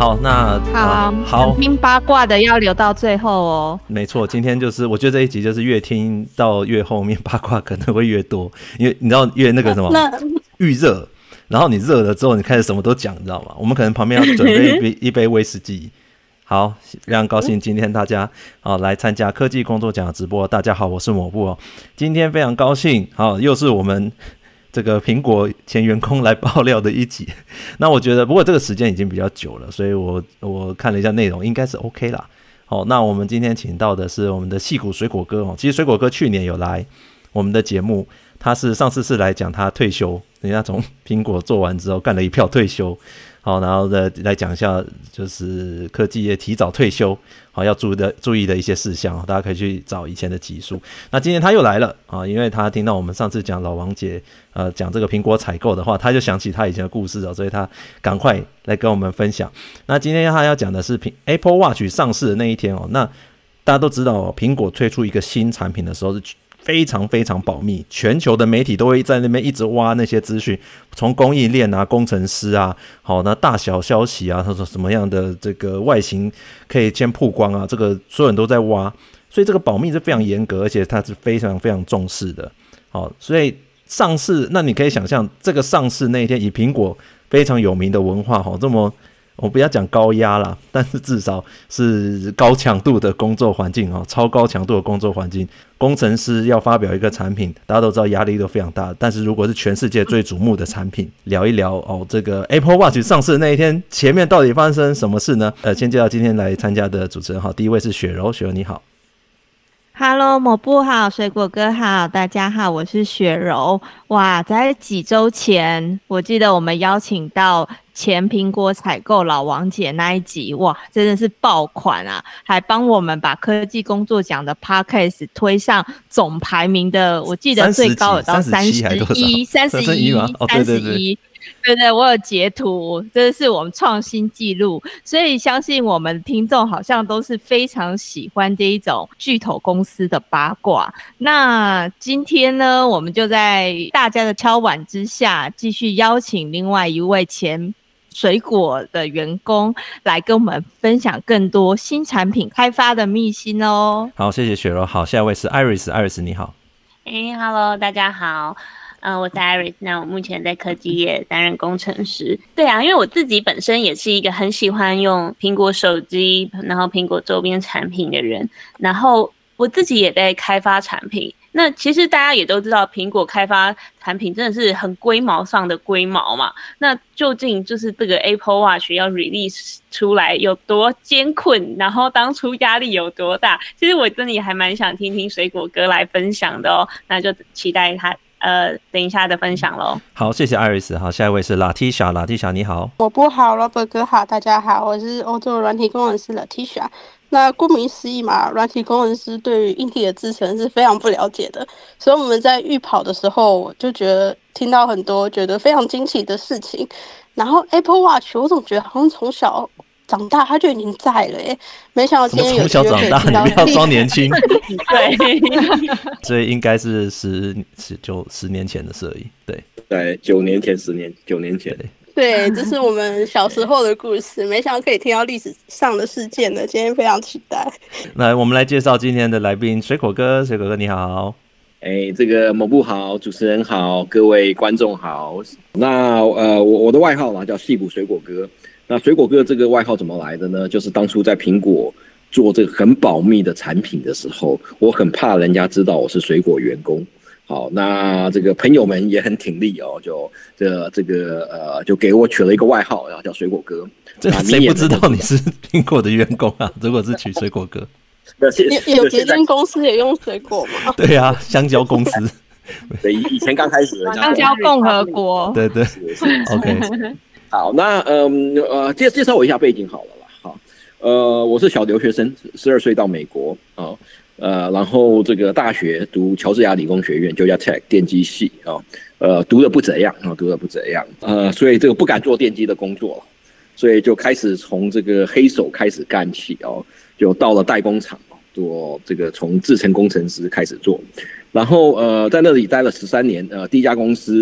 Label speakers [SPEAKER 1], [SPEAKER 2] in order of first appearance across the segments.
[SPEAKER 1] 好，那
[SPEAKER 2] 好，听八卦的要留到最后哦。
[SPEAKER 1] 没错，今天就是我觉得这一集就是越听到越后面八卦可能会越多，因为你知道越那个什么预热，然后你热了之后你开始什么都讲，你知道吗？我们可能旁边要准备一杯威士忌。好，非常高兴今天大家来参加科技工作奖的直播。大家好，我是抹布哦。今天非常高兴，又是我们这个苹果前员工来爆料的一集。那我觉得，不过这个时间已经比较久了，所以我看了一下内容，应该是 OK 啦。好，那我们今天请到的是我们的矽谷水果哥哦。其实水果哥去年有来我们的节目，他上次是来讲他退休，人家从苹果做完之后干了一票退休。好，然后来讲一下就是科技业提早退休好要注意的一些事项，大家可以去找以前的集数。那今天他又来了因为他听到我们上次讲老王姐讲这个苹果采购的话，他就想起他以前的故事所以他赶快来跟我们分享。那今天他要讲的是 Apple Watch 上市的那一天那大家都知道苹果推出一个新产品的时候是非常非常保密，全球的媒体都会在那边一直挖那些资讯，从供应链啊、工程师啊，好，那大小消息啊，他说什么样的这个外形可以先曝光啊，这个所有人都在挖，所以这个保密是非常严格，而且它是非常非常重视的。好，所以上市，那你可以想象这个上市那一天，以苹果非常有名的文化，这么。我不要讲高压啦，但是至少是高强度的工作环境超高强度的工作环境，工程师要发表一个产品，大家都知道压力都非常大，但是如果是全世界最瞩目的产品，聊一聊这个 Apple Watch 上市的那一天，前面到底发生什么事呢？先介绍今天来参加的主持人第一位是雪柔，雪柔你好。
[SPEAKER 2] Hello， 抹布好，水果哥好，大家好，我是雪柔。哇，在几周前，我记得我们邀请到前苹果采购老王姐那一集，哇，真的是爆款啊！还帮我们把科技工作奖的 Podcast 推上总排名的，我记得最高有到31吗？对，我有截图，这是我们创新纪录，所以相信我们听众好像都是非常喜欢这一种巨头公司的八卦。那今天呢，我们就在大家的敲碗之下，继续邀请另外一位前水果的员工来跟我们分享更多新产品开发的秘辛哦。
[SPEAKER 1] 好，谢谢雪柔。好，下一位是 Iris 你好。
[SPEAKER 3] Hello， 大家好。我是 Iris， 那我目前在科技业担任工程师。对啊，因为我自己本身也是一个很喜欢用苹果手机，然后苹果周边产品的人，然后我自己也在开发产品。那其实大家也都知道，苹果开发产品真的是很龟毛上的龟毛嘛。那究竟就是这个 Apple Watch 要 release 出来有多艰困，然后当初压力有多大？其实我真的也还蛮想听听水果哥来分享的哦。那就期待他等一下的分享咯。
[SPEAKER 1] 好，谢谢 Iris。 好，下一位是 Latisha 你好。
[SPEAKER 4] 我不好 Robert 哥好，大家好，我是欧洲软体工程师 Latisha。 那顾名思义嘛，软体工程师对于硬体的制程是非常不了解的，所以我们在预跑的时候，我就觉得听到很多觉得非常惊奇的事情。然后 Apple Watch 我总觉得好像从小长大他就已经在了耶，没想到今天有机会可以听到。
[SPEAKER 1] 从小长大，你不要装年轻。
[SPEAKER 3] 对，
[SPEAKER 1] 所以应该是10年前的事而已。
[SPEAKER 5] 对，9年前9年前。
[SPEAKER 4] 对，这是我们小时候的故事，没想到可以听到历史上的事件呢，今天非常期待。
[SPEAKER 1] 来，我们来介绍今天的来宾，水果哥你好。
[SPEAKER 5] 这个某部好，主持人好，各位观众好。那我的外号嘛叫矽谷水果哥。那水果哥这个外号怎么来的呢？就是当初在苹果做这个很保密的产品的时候，我很怕人家知道我是水果员工。好，那这个朋友们也很挺力哦，就给我取了一个外号，然后叫水果哥。
[SPEAKER 1] 这谁不知道你是苹果的员工啊？如果是取水果哥，
[SPEAKER 4] 有别间公司也用水果吗？
[SPEAKER 1] 对啊，香蕉公司。
[SPEAKER 5] 对，以前刚开始的
[SPEAKER 2] 香蕉共和国。
[SPEAKER 1] 对，OK。
[SPEAKER 5] 好，那介绍我一下背景好了啦。好，我是小留学生，12岁到美国啊。然后这个大学读乔治亚理工学院 Georgia Tech 电机系读得不怎样，所以这个不敢做电机的工作，所以就开始从这个黑手开始干起就到了代工厂做这个从制程工程师开始做，然后在那里待了13年，第一家公司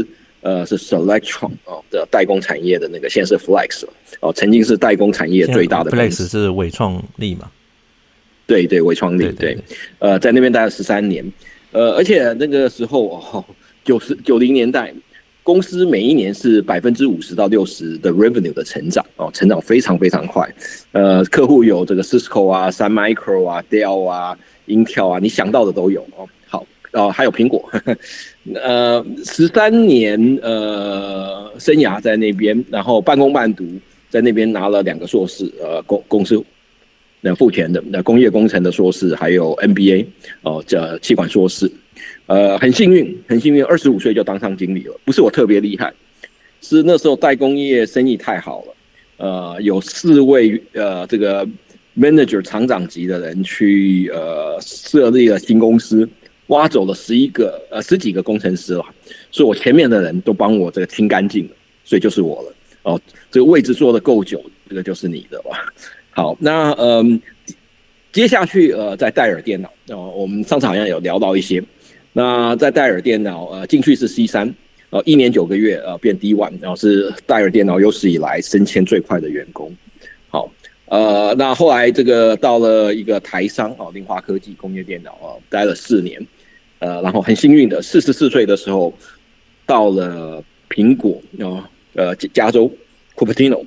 [SPEAKER 5] 是 Selectron 的代工产业的那个，现在是 Flex 曾经是代工产业最大的公司。
[SPEAKER 1] Flex 是伟创力嘛？
[SPEAKER 5] 对，伟创力对，在那边待了13年，而且那个时候90年代，公司每一年是50%到60%的 revenue 的成长成长非常非常快。客户有这个 Cisco 啊、Sun Micro 啊、Dell 啊、Intel 啊，你想到的都有好还有苹果，13年生涯在那边，然后半工半读，在那边拿了2个硕士，公司付钱的工业工程的硕士，还有 MBA 这企管硕士。很幸运，25岁就当上经理了。不是我特别厉害，是那时候代工业生意太好了。有4位这个 manager 厂长级的人去设立了新公司，挖走了十几个工程师了，所以我前面的人都帮我这个清干净了，所以就是我了。这个位置坐得够久，这个就是你的吧。好，那接下去在戴尔电脑，我们上次好像有聊到一些。那在戴尔电脑进去是 C3， 1年9个月变 D1， 然后是戴尔电脑有史以来升迁最快的员工。好，那后来这个到了一个台商联华科技工业电脑待了4年，然后很幸运的44岁的时候到了苹果加州 Cupertino。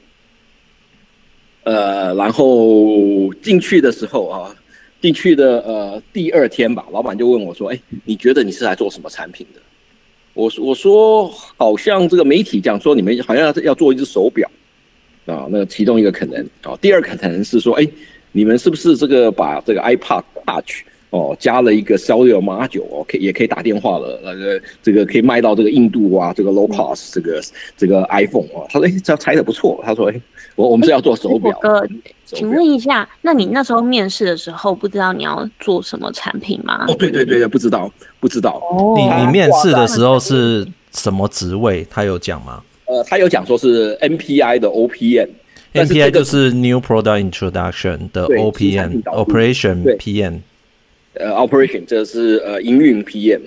[SPEAKER 5] 然后进去的时候进去的第2天吧，老板就问我说：“你觉得你是来做什么产品的？”我说好像这个媒体讲说你们好像要做一只手表那其中一个可能第2个可能是说你们是不是这个把这个 iPod Touch 加了一个 cellular module 也可以打电话了，这个可以卖到这个印度啊，这个 low cost 这个 iPhone 他说这猜得不错，他说我们是要做手表。
[SPEAKER 3] 请问一下，那你那时候面试的时候不知道你要做什么产品吗？
[SPEAKER 5] 对，不知道。
[SPEAKER 1] 你面试的时候是什么职位？他有讲吗？
[SPEAKER 5] 他有讲说是 NPI 的 OPM。NPI
[SPEAKER 1] 就是 New Product Introduction 的 OPM Operation PM。Operation
[SPEAKER 5] 这是营运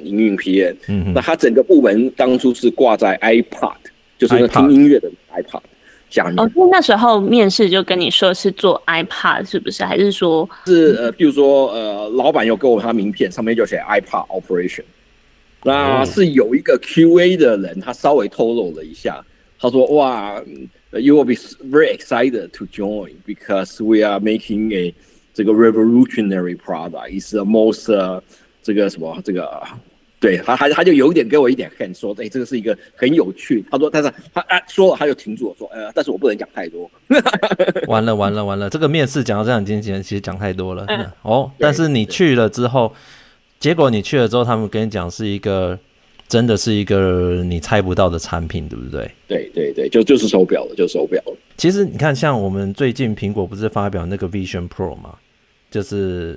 [SPEAKER 5] PM。那他整个部门当初是挂在 iPod， 就是那听音乐的 iPod。
[SPEAKER 3] 那时候面试就跟你说是做 iPod 是不是？还是说
[SPEAKER 5] 是比如说老板有给我他名片，上面就写 iPod Operation。那是有一个 QA 的人，他稍微透露了一下，他说哇 ，You will be very excited to join because we are making a 这个 revolutionary product is the most 这个什么这个。对他就有一点给我一点 hint 说，这个是一个很有趣。他说，但是他说了，他就停住了，说，但是我不能讲太多。
[SPEAKER 1] 完了，这个面试讲到这样经纪人其实讲太多了。但是你去了之后，结果你去了之后，他们跟你讲是一个真的是一个你猜不到的产品，对不对？
[SPEAKER 5] 对，就是手表了，就是手表了。
[SPEAKER 1] 其实你看，像我们最近苹果不是发表那个 Vision Pro 嘛，就是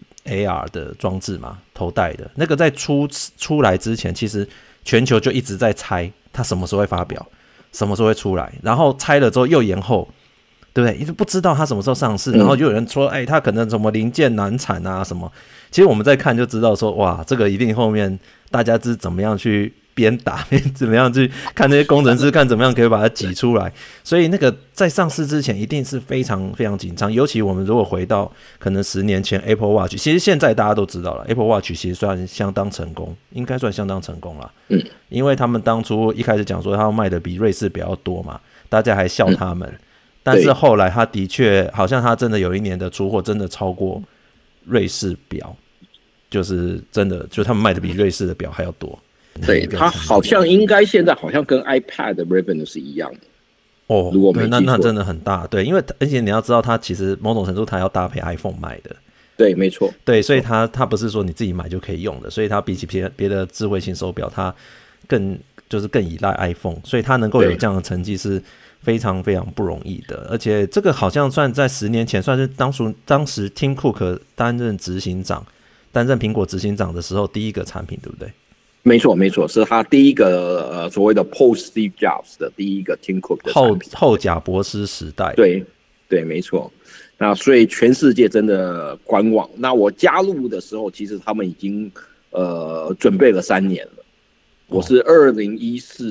[SPEAKER 1] AR 的装置嘛，头戴的那个在出来之前，其实全球就一直在猜它什么时候会发表，什么时候会出来，然后猜了之后又延后，对不对？因为不知道它什么时候上市，然后就有人说，它可能什么零件难产啊什么。其实我们在看就知道说，哇，这个一定后面大家是怎么样去鞭打，怎么样去看那些工程师看怎么样可以把它挤出来，所以那个在上市之前一定是非常非常紧张。尤其我们如果回到可能10年前 Apple Watch， 其实现在大家都知道了 Apple Watch 其实算相当成功，应该算相当成功啦。因为他们当初一开始讲说他卖的比瑞士表要多嘛，大家还笑他们，但是后来他的确好像他真的有一年的出货真的超过瑞士表，就是真的就他们卖的比瑞士的表还要多。
[SPEAKER 5] 对，它好像应该现在好像跟 iPad 的 revenue 是一样的如果没记错，
[SPEAKER 1] 那真的很大。对，因为而且你要知道，它其实某种程度它要搭配 iPhone 卖的。
[SPEAKER 5] 对，没错。
[SPEAKER 1] 对，所以它不是说你自己买就可以用的，所以它比起别的智慧型手表，它更依赖 iPhone， 所以它能够有这样的成绩是非常非常不容易的。而且这个好像算在10年前，算是当时 Tim Cook 担任苹果执行长的时候第一个产品，对不对？
[SPEAKER 5] 没错，是他第一个所谓的 post Steve Jobs 的第一个 Tim Cook 的产品，
[SPEAKER 1] 后贾博士时代。
[SPEAKER 5] 对，没错。那所以全世界真的观望。那我加入的时候，其实他们已经准备了3年了。我是2014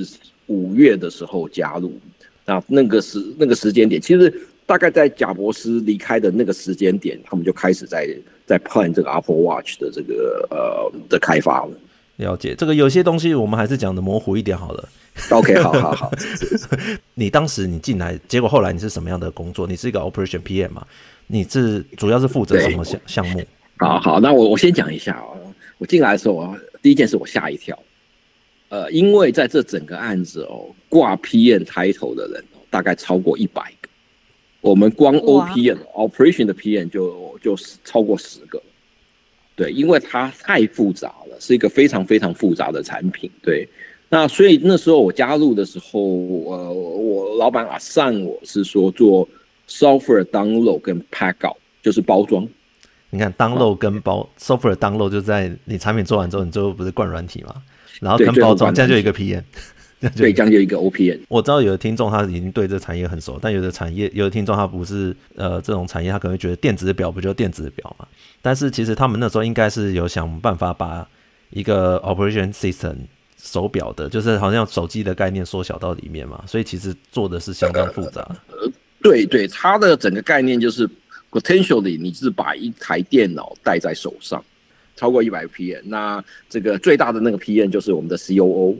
[SPEAKER 5] 5月的时候加入。那个时间点，其实大概在贾伯斯离开的那个时间点，他们就开始在 plan 这个 Apple Watch 的这个的开发了。
[SPEAKER 1] 了解，这个有些东西我们还是讲的模糊一点好了。
[SPEAKER 5] OK， 好。
[SPEAKER 1] 你当时你进来，结果后来你是什么样的工作？你是一个 Operation PM 嘛？你主要是负责什么项目？
[SPEAKER 5] 好，那我先讲一下我进来的时候第一件事我吓一跳，因为在这整个案子挂 PM title 的人大概超过100个，我们光 OPM Operation 的 PM 就超过10个。对，因为它太复杂了，是一个非常非常复杂的产品。对，那所以那时候我加入的时候，我老板assign我是说做 software download 跟 pack out， 就是包装。
[SPEAKER 1] 你看 download 跟software download 就在你产品做完之后，你最后不是灌软体嘛？然后跟包装，这样就一个 PM。
[SPEAKER 5] 对，这样就一个 OPM。
[SPEAKER 1] 我知道有的听众他已经对这产业很熟，但有的听众他不是这种产业，他可能会觉得电子表不就电子表嘛？但是其实他们那时候应该是有想办法把一个 operation system 手表的，就是好像手机的概念缩小到里面嘛，所以其实做的是相当复杂。
[SPEAKER 5] 对，它的整个概念就是 potentially 你是把一台电脑带在手上，超过100 PM。那这个最大的那个 PM 就是我们的 COO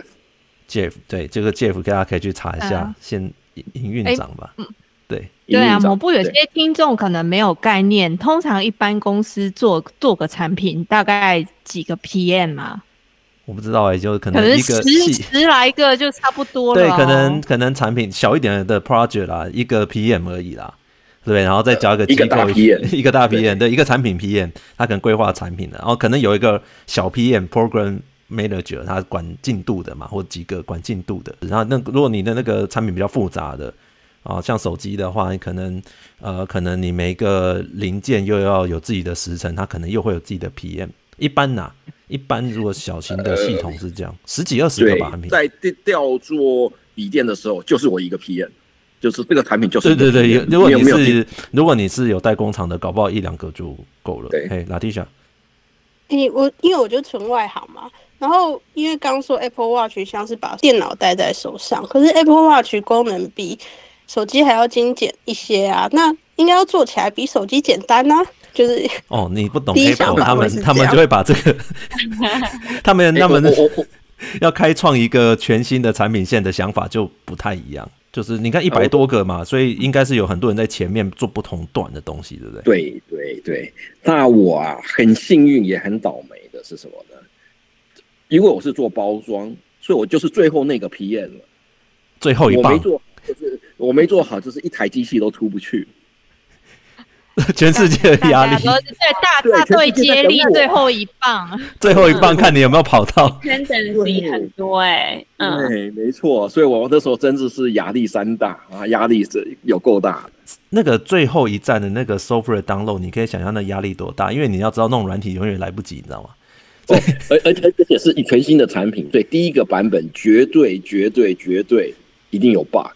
[SPEAKER 5] Jeff。
[SPEAKER 1] 对，这个 Jeff 大家可以去查一下，现营运长吧。
[SPEAKER 2] 对啊，某部有些听众可能没有概念，通常一般公司做个产品大概几个 PM 啊？
[SPEAKER 1] 我不知道就可能一个
[SPEAKER 2] 10来个就差不多了。
[SPEAKER 1] 对，可能产品小一点的 project 啦，一个 PM 而已啦，对不对？然后再加一个机构一个大 PM， 对，一个产品 PM， 他可能规划产品的，然后可能有一个小 PM Program Manager， 他管进度的嘛，或几个管进度的。然后如果你的那个产品比较复杂的像手机的话，你可能你每一个零件又要有自己的时程，它可能又会有自己的 PM。一般如果小型的系统是这样，10几20个吧。
[SPEAKER 5] 在调做笔电的时候，就是我一个 PM， 就是这个产品就是
[SPEAKER 1] 对。如果你是有代工厂的，搞不好1、2个就够了。对，拉蒂莎。
[SPEAKER 4] 因为我就纯外行嘛，然后因为刚说 Apple Watch 像是把电脑带在手上，可是 Apple Watch 功能比手机还要精简一些啊，那应该要做起来比手机简单啊。就是
[SPEAKER 1] 你不懂 Apple， 他们就会把这个他们要开创一个全新的产品线的想法就不太一样。就是你看100多个嘛，所以应该是有很多人在前面做不同段的东西，对不
[SPEAKER 5] 对？对。那我很幸运也很倒霉的是什么呢？因为我是做包装，所以我就是最后那个 PM 了，
[SPEAKER 1] 最后一棒。
[SPEAKER 5] 我没做好，就是一台机器都出不去。
[SPEAKER 1] 全世界的压力，
[SPEAKER 2] 对大队接力最后一棒，
[SPEAKER 1] 最后一棒看你有没有跑到。
[SPEAKER 3] tendency 很多
[SPEAKER 5] 对，没错，所以我那时候真的是压力山大啊，压力是有够大的。
[SPEAKER 1] 那个最后一站的那个 software download， 你可以想象那压力多大，因为你要知道弄软体永远来不及，你知道吗？
[SPEAKER 5] 而且是全新的产品，所以第一个版本绝对一定有 bug，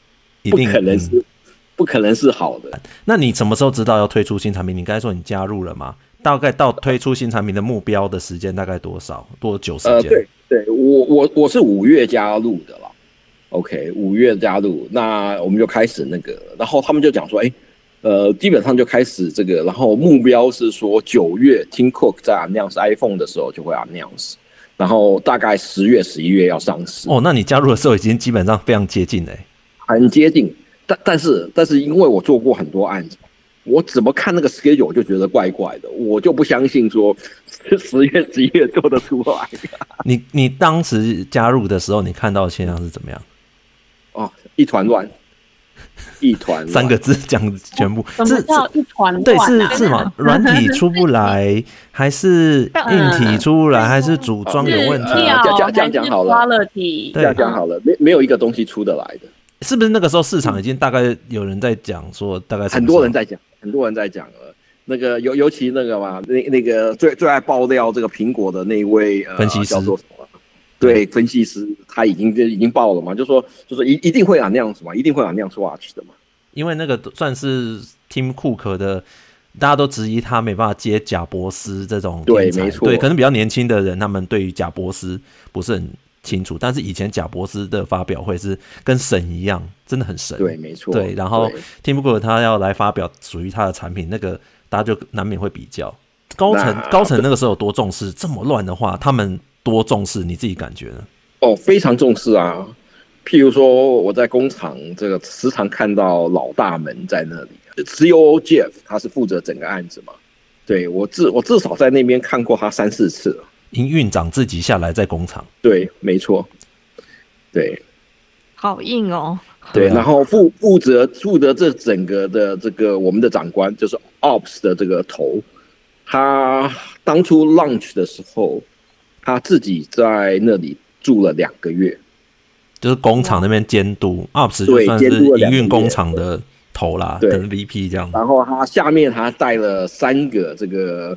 [SPEAKER 5] 不可能是好的。
[SPEAKER 1] 那你什么时候知道要推出新产品？你刚才说你加入了吗？大概到推出新产品的目标的时间大概多久时间？
[SPEAKER 5] 对，我是5月加入的啦。OK， 5月加入，那我们就开始那个，然后他们就讲说，基本上就开始这个，然后目标是说9月 Tim Cook 在 announce iPhone 的时候就会 announce， 然后大概10月11月要上市。
[SPEAKER 1] 那你加入的时候已经基本上非常接近了。
[SPEAKER 5] 很接近。但是因为我做过很多案子，我怎么看那个 schedule 就觉得怪怪的，我就不相信说10月11月做得出来。
[SPEAKER 1] 你当时加入的时候，你看到的现象是怎么样？
[SPEAKER 5] 一团乱
[SPEAKER 1] ，3个字讲全部。
[SPEAKER 3] 什么叫一团乱？
[SPEAKER 1] 对，是吗？软体出不来，还是硬体出不来，还是组装有问题？
[SPEAKER 5] 这样讲好了，这样讲好了，没有一个东西出得来的。
[SPEAKER 1] 是不是那个时候市场已经大概有人在讲说，大概
[SPEAKER 5] 很多人在讲了。那个尤其那个嘛，那个最爱爆料这个苹果的那一位
[SPEAKER 1] 分析师
[SPEAKER 5] 叫做什么？对，分析师他已经爆了嘛，就说一定会announce嘛，一定会announce Watch 的嘛。因
[SPEAKER 1] 为那个算是 Tim Cook 的，大家都质疑他没办法接贾伯斯这种天才。
[SPEAKER 5] 对，没错。
[SPEAKER 1] 对，可能比较年轻的人，他们对于贾伯斯不是很清楚，但是以前贾伯斯的发表会是跟神一样，真的很神。
[SPEAKER 5] 对，没错。
[SPEAKER 1] 对，然后 Tim Cook 他要来发表属于他的产品，那个大家就难免会比较。高层那个时候有多重视？这么乱的话，他们多重视？你自己感觉呢？
[SPEAKER 5] 哦，非常重视啊。譬如说我在工厂这个时常看到老大们在那里 ，COO Jeff 他是负责整个案子嘛。对，我至少在那边看过他3-4次了。
[SPEAKER 1] 营运长自己下来在工厂。
[SPEAKER 5] 对，没错。对，
[SPEAKER 2] 好硬哦。
[SPEAKER 5] 对，然后负责这整个的这个我们的长官就是 Ops 的这个头，他当初 launch 的时候，他自己在那里住了2个月，
[SPEAKER 1] 就是工厂那边监督 Ops 就算是营运工厂的头啦，跟 VP 这样。
[SPEAKER 5] 然后他下面他带了3个这个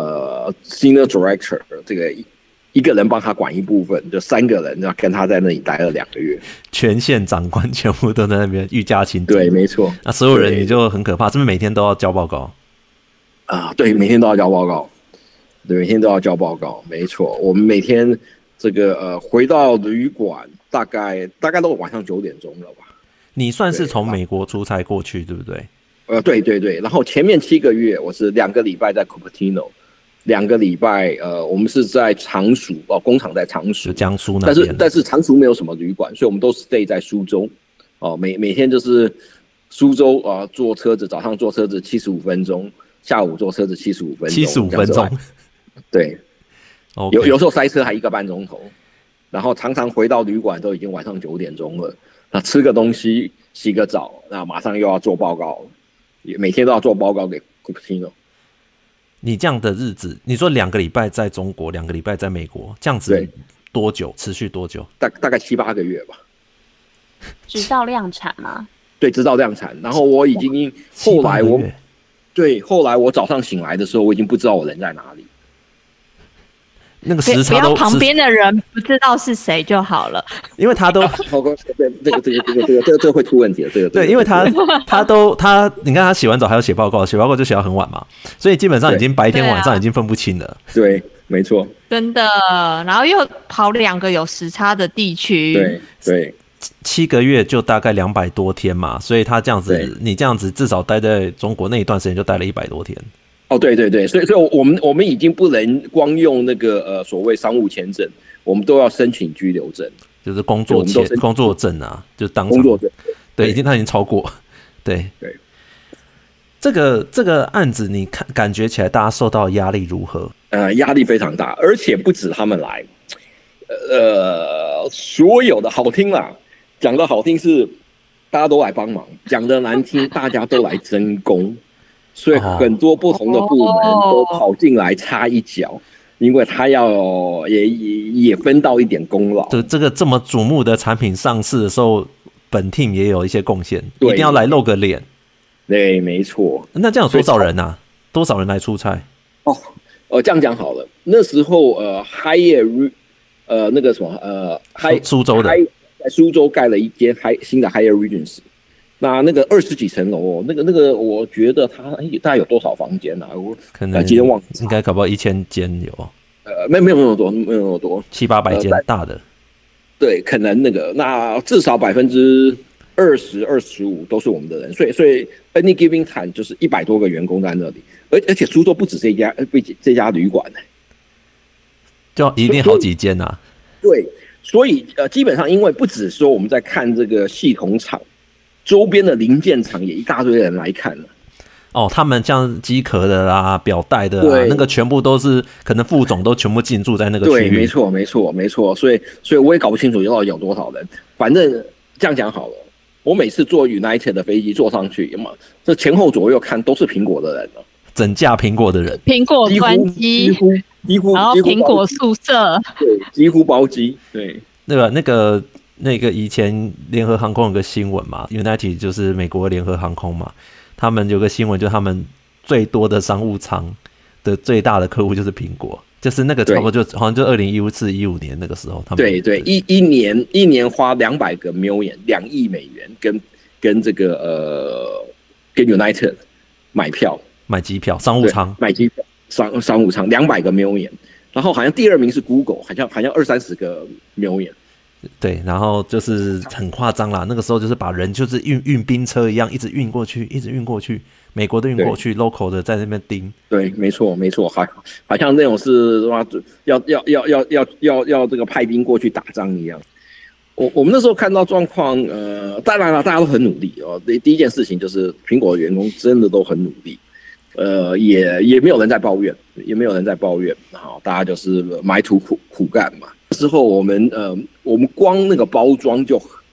[SPEAKER 5] Senior Director， 这个一个人帮他管一部分，就3个人，要跟他在那里待了2个月。
[SPEAKER 1] 全线长官全部都在那边御驾亲征。
[SPEAKER 5] 对，没错。
[SPEAKER 1] 那所有人你就很可怕，是不是每天都要交报告？
[SPEAKER 5] 啊，对，每天都要交报告。对，每天都要交报告，没错。我们每天这个回到旅馆，大概都晚上9点钟了吧。
[SPEAKER 1] 你算是从美国出差过去，对不对？
[SPEAKER 5] 对对对。然后前面7个月，我是2个礼拜在 Cupertino，2个礼拜我们是在常熟工厂在常熟，
[SPEAKER 1] 江苏那边。
[SPEAKER 5] 但是常熟没有什么旅馆，所以我们都 stay 在苏州。每天就是苏州坐车子，早上坐车子75分钟，下午坐车子75分钟。
[SPEAKER 1] 75分钟。
[SPEAKER 5] 对。
[SPEAKER 1] Okay.
[SPEAKER 5] 有时候塞车还1个半钟头，然后常常回到旅馆都已经晚上9点钟了。那吃个东西，洗个澡，那马上又要做报告，每天都要做报告给 Cupertino。
[SPEAKER 1] 你这样的日子，你说2个礼拜在中国，2个礼拜在美国，这样子多久？持续多久？
[SPEAKER 5] 大概7-8个月吧。
[SPEAKER 3] 直到量产吗？
[SPEAKER 5] 对，直到量产。然后我已经后来我早上醒来的时候，我已经不知道我人在哪里。
[SPEAKER 1] 那个时差都
[SPEAKER 2] 不要旁边的人不知道是谁就好了，
[SPEAKER 1] 因为他都
[SPEAKER 5] 这个会出问题的。
[SPEAKER 1] 对，因为他你看他洗完澡还要写报告，写报告就写到很晚嘛，所以基本上已经白天晚上已经分不清了。
[SPEAKER 5] 对，没错，
[SPEAKER 2] 真的。然后又跑2个有时差的地区，
[SPEAKER 5] 对
[SPEAKER 1] ，7个月就大概200多天嘛，所以他这样子，你这样子至少待在中国那一段时间就待了100多天。
[SPEAKER 5] 对对对，所以我们已经不能光用那个所谓商务签证，我们都要申请居留证，
[SPEAKER 1] 就是工作证啊，就当
[SPEAKER 5] 工作证。
[SPEAKER 1] 对，他已经超过。对。这个案子你感觉起来大家受到压力如何？
[SPEAKER 5] 压力非常大，而且不止他们来，所有的好听啦，讲的好听是大家都来帮忙，讲的难听大家都来争功。所以很多不同的部门都跑进来插一脚，因为他要也分到一点功劳。
[SPEAKER 1] 就这个这么瞩目的产品上市的时候，本 team 也有一些贡献，一定要来露个脸。
[SPEAKER 5] 对，没错。
[SPEAKER 1] 那这样有多少人啊？多少人来出差？
[SPEAKER 5] 这样讲好了。那时候Hyatt 那个什么
[SPEAKER 1] 苏州的
[SPEAKER 5] 在苏州盖了一间新的 Hyatt Regency。那个20几层楼，那个，我觉得它大概有多少房间啊？我
[SPEAKER 1] 可能
[SPEAKER 5] 今天忘记，
[SPEAKER 1] 应该搞不好1000间有。
[SPEAKER 5] 没有那么多，没有那么多
[SPEAKER 1] ，700-800间大的。
[SPEAKER 5] 对，可能那至少20%-25%都是我们的人，所以 any given time 就是100多个员工在那里，而且苏州不止这家旅馆
[SPEAKER 1] 就一定好几间啊。
[SPEAKER 5] 对，所以基本上因为不止说我们在看这个系统厂。周边的零件厂也一大堆人来看了。
[SPEAKER 1] 他们像机壳的啦、表带的啦，那个全部都是可能副总都全部进驻在那个区域。
[SPEAKER 5] 对，没错。所以我也搞不清楚到底有多少人。反正这样讲好了，我每次坐 United 的飞机坐上去，这前后左右看都是苹果的人了，
[SPEAKER 1] 整架苹果的人，
[SPEAKER 2] 苹果专机，然后苹果宿舍，
[SPEAKER 5] 对，几乎包机，对，
[SPEAKER 1] 那个以前联合航空有个新闻嘛 ，United 就是美国联合航空嘛，他们有个新闻，就是他们最多的商务舱的最大的客户就是苹果，就是那个差不多好像就2014-15年那个时候，他们
[SPEAKER 5] 对，一年花200个 million 2亿美元跟这个跟 United 买机票商务舱
[SPEAKER 3] 买机票
[SPEAKER 5] 商务舱200个 million。 然后好像第2名是 Google， 好像20-30个 million。
[SPEAKER 1] 对，然后就是很夸张啦，那个时候就是把人就是运兵车一样，一直运过去，美国的运过去 ，local 的在那边盯。
[SPEAKER 5] 对，没错，好像那种是要这个派兵过去打仗一样。我们那时候看到状况，当然了，大家都很努力哦。第一件事情就是苹果的员工真的都很努力，也没有人在抱怨，好，大家就是埋头苦干嘛。之后我们光那个包装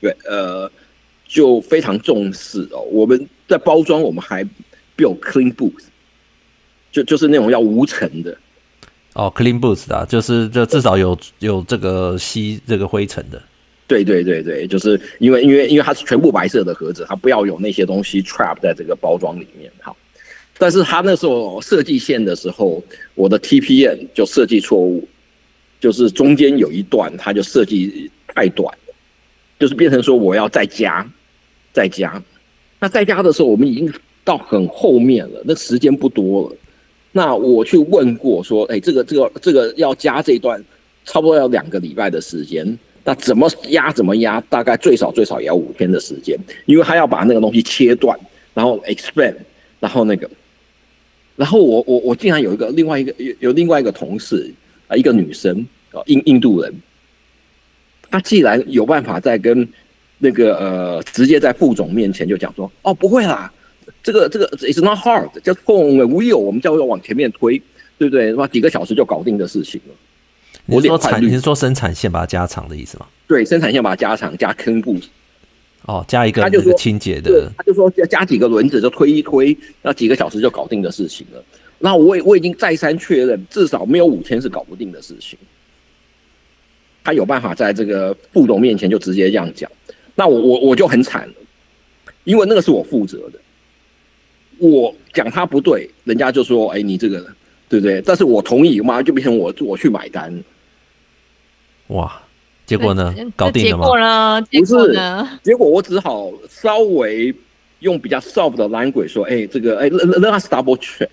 [SPEAKER 5] 就非常重视哦。我们在包装，我们还 build clean booth， 就是那种要无尘的。
[SPEAKER 1] 哦 ，clean booth 啊，就至少有这个吸这个灰尘的。
[SPEAKER 5] 对，就是因为它是全部白色的盒子，它不要有那些东西 trap 在这个包装里面。好，但是他那时候设计线的时候，我的 TPM 就设计错误，就是中间有一段它就设计太短了，就是变成说我要再加。那再加的时候，我们已经到很后面了，那时间不多了。那我去问过说，这个要加这一段，差不多要2个礼拜的时间。那怎么压，大概最少也要5天的时间，因为他要把那个东西切断，然后 expand， 然后我竟然有另外一个同事一个女生印度人，她既然有办法在跟那个直接在副总面前就讲说，不会啦，这个 it's not hard， just pull on the wheel， 我们叫做往前面推，对不对？几个小时就搞定的事情了。
[SPEAKER 1] 你是说生产线把它加长的意思吗？
[SPEAKER 5] 对，生产线把它加长，加坑布。
[SPEAKER 1] 加一个那个清洁的。
[SPEAKER 5] 他就说加几个轮子就推一推，那几个小时就搞定的事情了。那我已经再三确认，至少没有5天是搞不定的事情。他有办法在这个副总面前就直接这样讲，那我就很惨了，因为那个是我负责的，我讲他不对，人家就说你这个对不对？但是我同意，马上就变成我去买单。
[SPEAKER 1] 哇，结果呢？搞定了
[SPEAKER 2] 吗？结果呢？
[SPEAKER 5] 结果我只好稍微用比较 soft 的 language 说，这个let us double check，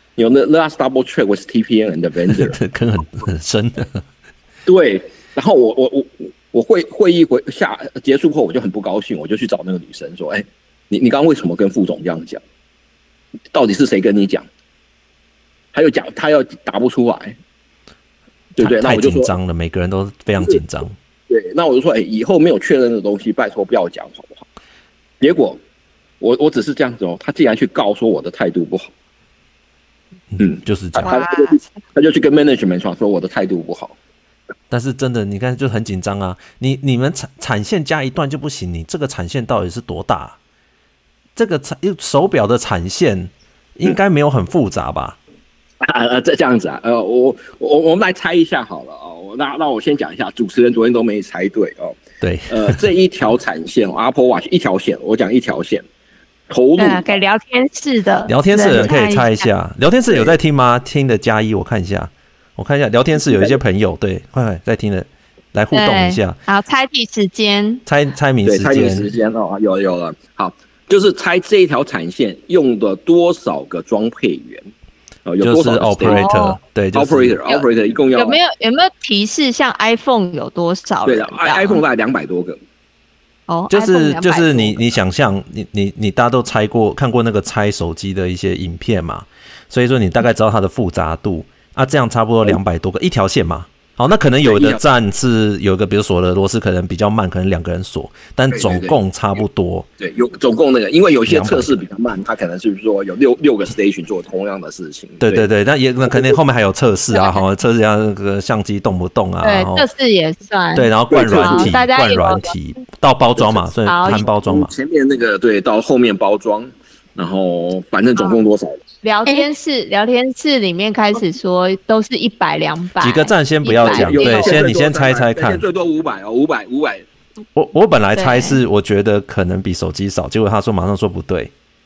[SPEAKER 5] let us double check with TPM and the vendor，
[SPEAKER 1] 这坑很深的。
[SPEAKER 5] 对，然后我会议结束后，我就很不高兴，我就去找那个女生说，你刚刚为什么跟副总这样讲？到底是谁跟你讲？他又答不出来。对不对？
[SPEAKER 1] 太紧张了，每个人都非常紧张。
[SPEAKER 5] 对，那我就说，以后没有确认的东西，拜托不要讲，好不好？结果我只是这样子哦，他竟然去告说我的态度不好。
[SPEAKER 1] 就是这样。
[SPEAKER 5] 他就去跟 management 说我的态度不好。
[SPEAKER 1] 但是真的，你看就很紧张啊！你们产线加一段就不行，你这个产线到底是多大？这个手表的产线应该没有很复杂吧？
[SPEAKER 5] 这样子啊，我们来猜一下好了哦。那我先讲一下，主持人昨天都没猜对哦。
[SPEAKER 1] 对，
[SPEAKER 5] 这一条产线 ，Apple Watch 一条线，我讲一条线，投入
[SPEAKER 2] 给聊天室的
[SPEAKER 1] 人可以猜一下。聊天室有在听吗？听的加1，我看一下。聊天室有一些朋友，对，快在听的，来互动一下。
[SPEAKER 2] 好，猜题时间，
[SPEAKER 1] 猜谜时间，
[SPEAKER 5] 猜题时间哦，有了。好，就是猜这一条产线用的多少个装配员。有多少
[SPEAKER 1] operator？ 对，就是
[SPEAKER 5] operator 一共要
[SPEAKER 2] 有没有提示？像 iPhone 有多少人？
[SPEAKER 5] 对的 ，iPhone 大概200多个。
[SPEAKER 1] 就是你想象，你大家都猜过看过那个拆手机的一些影片嘛，所以说你大概知道它的复杂度啊，这样差不多200多个一条线嘛。好，那可能有的站是有一个，比如锁的螺丝可能比较慢，可能2个人锁，但总共差不多。
[SPEAKER 5] 对，有总共那个，因为有些测试比较慢，它可能是说有6个 station 做同样的事情。
[SPEAKER 1] 对，那也可能后面还有测试啊，好，测试一下那个相机动不动啊。
[SPEAKER 2] 对，测试也算。
[SPEAKER 1] 对，然后灌软体到包装嘛，所以摊包装嘛。
[SPEAKER 5] 前面那个对，到后面包装，然后反正总共多少？
[SPEAKER 2] 聊天室里面开始说都是100、200，
[SPEAKER 1] 几个站先不要讲，对，你先猜猜看，
[SPEAKER 5] 最多500哦，500。
[SPEAKER 1] 我本来猜是我觉得可能比手机少，结果他马上说不对，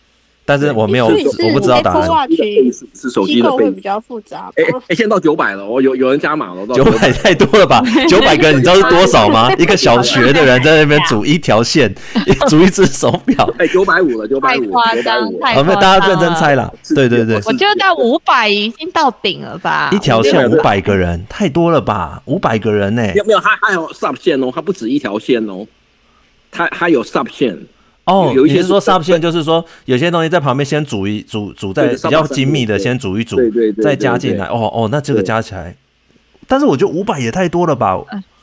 [SPEAKER 1] 但是我没有，我不知道答案。
[SPEAKER 5] 是手机的
[SPEAKER 4] 会比较复杂。
[SPEAKER 5] 现在到900了，有人加码了
[SPEAKER 1] ，900太多了吧？900个人，你知道是多少吗？一个小学的人在那边组一条线，组一只手表。
[SPEAKER 5] 950了，950，
[SPEAKER 2] 太夸张，太夸张。
[SPEAKER 1] 大家认真猜啦。对对对，
[SPEAKER 2] 我觉得到500已经到顶了吧？
[SPEAKER 1] 一条线500个人，太多了吧？500个人呢？
[SPEAKER 5] 没有，它有 sub 线哦，它不止一条线哦，它有 sub 线。
[SPEAKER 1] 哦，你是说 sub 线，就是说有些东西在旁边先煮在比较精密的先煮一煮，再加进来。那这个加起来，但是我觉得500也太多了吧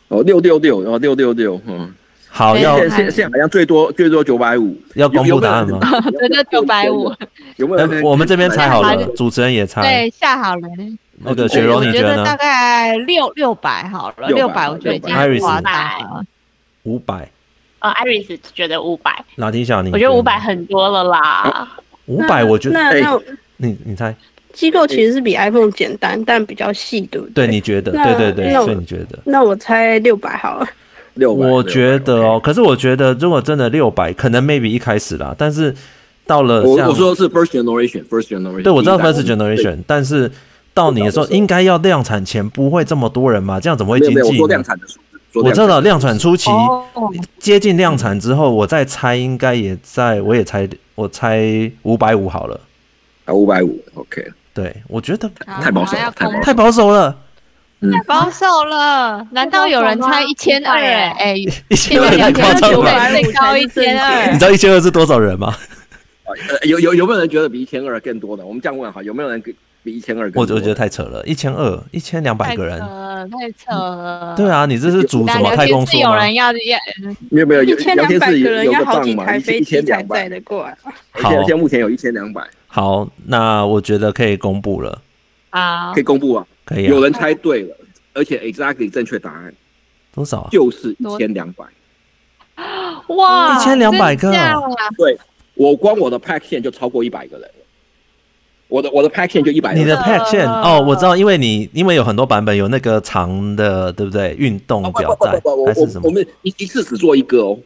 [SPEAKER 5] ？666，
[SPEAKER 1] 好，
[SPEAKER 5] 现在好像最多950，
[SPEAKER 1] 要公布答案吗？
[SPEAKER 2] 对，950。
[SPEAKER 5] 有没有？
[SPEAKER 1] 我们这边猜好了，主持人也猜。
[SPEAKER 2] 对，下好了。
[SPEAKER 1] 那个雪柔，你觉得呢？
[SPEAKER 2] 大概600好了，600我觉得已经夸大了。
[SPEAKER 1] 500。
[SPEAKER 3] Iris 觉得500，
[SPEAKER 1] 拉提小，
[SPEAKER 3] 我觉得500很多了啦。
[SPEAKER 1] 500，我觉得
[SPEAKER 4] 那
[SPEAKER 1] 你猜？
[SPEAKER 4] 机构其实是比 iPhone 简单，但比较细，对不对？
[SPEAKER 1] 对，你觉得？对，所以你觉得？
[SPEAKER 4] 那我猜600好了。
[SPEAKER 1] 我觉得可是我觉得如果真的600，可能 maybe 一开始啦，但是到了
[SPEAKER 5] 我说的是 first generation，
[SPEAKER 1] 对，我知道 first generation， 但是到你的时候应该要量产前不会这么多人嘛，这样怎么会经济呢？
[SPEAKER 5] 我说量产的数字。
[SPEAKER 1] 我知道量产初期，接近量产之后，我再猜应该我猜550好了。
[SPEAKER 5] 550 ，OK。
[SPEAKER 1] 对，我觉得
[SPEAKER 5] 太保守了，
[SPEAKER 1] 太保守了，
[SPEAKER 2] 太保守了。难道有人猜1200？哎
[SPEAKER 1] ，1200太夸张了，
[SPEAKER 2] 最高1200。
[SPEAKER 1] 你知道1200是多少人吗？
[SPEAKER 5] 有没有人觉得比1200更多的？我们这样问哈，有没有人比1200更多？
[SPEAKER 1] 我觉得太扯了，1200个人，
[SPEAKER 2] 太扯了。
[SPEAKER 1] 对啊，你这是组什么太空梭吗？
[SPEAKER 2] 有人要
[SPEAKER 5] 没有
[SPEAKER 4] 1200个人要好几台飞机才载得过来。
[SPEAKER 5] 现在目前有1200。
[SPEAKER 1] 好，那我觉得可以公布了。
[SPEAKER 2] 好，
[SPEAKER 5] 可以公布啊，
[SPEAKER 1] 可以。
[SPEAKER 5] 有人猜对了，而且 exactly 正确答案
[SPEAKER 1] 多少？
[SPEAKER 5] 就是1200。
[SPEAKER 2] 哇
[SPEAKER 1] ，1200个。
[SPEAKER 5] 对，我光我的 pack 线就超过100个人了。我的 pack 线就100人。
[SPEAKER 1] 你的 pack 线我知道，因为有很多版本有那个长的，对不对？运动表带还是什么？
[SPEAKER 5] 我们一次只做一个哦，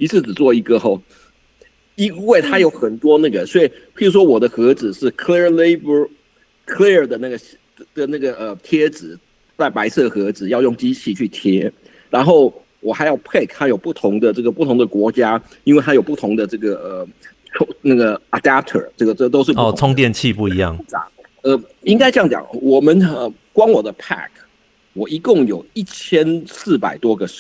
[SPEAKER 5] 因为它有很多那个，所以譬如说我的盒子是 clear的那个贴纸，在白色盒子要用机器去贴，然后我还要 pack， 它有不同的国家，因为它有不同的这个那个 adapter， 这都是
[SPEAKER 1] 充电器不一样。
[SPEAKER 5] 应该这样讲，我们光我的 pack， 我一共有1400多个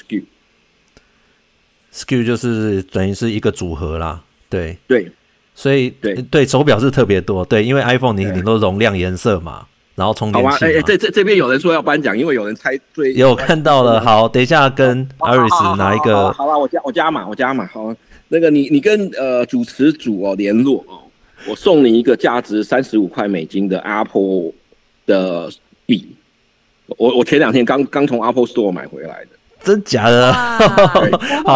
[SPEAKER 5] SKU
[SPEAKER 1] 就是等于是一个组合啦。对，所以对手表是特别多，对，因为 iPhone 你都容量颜色嘛，然后充电器嘛。
[SPEAKER 5] 这边有人说要颁奖，因为有人猜对。
[SPEAKER 1] 有看到了，好，等一下跟 Iris 拿一个。
[SPEAKER 5] 好了，我加码，好，那个你跟主持组联络哦，我送你一个价值$35的 Apple 的笔，我前2天刚从 Apple Store 买回来的。
[SPEAKER 1] 真假的？好，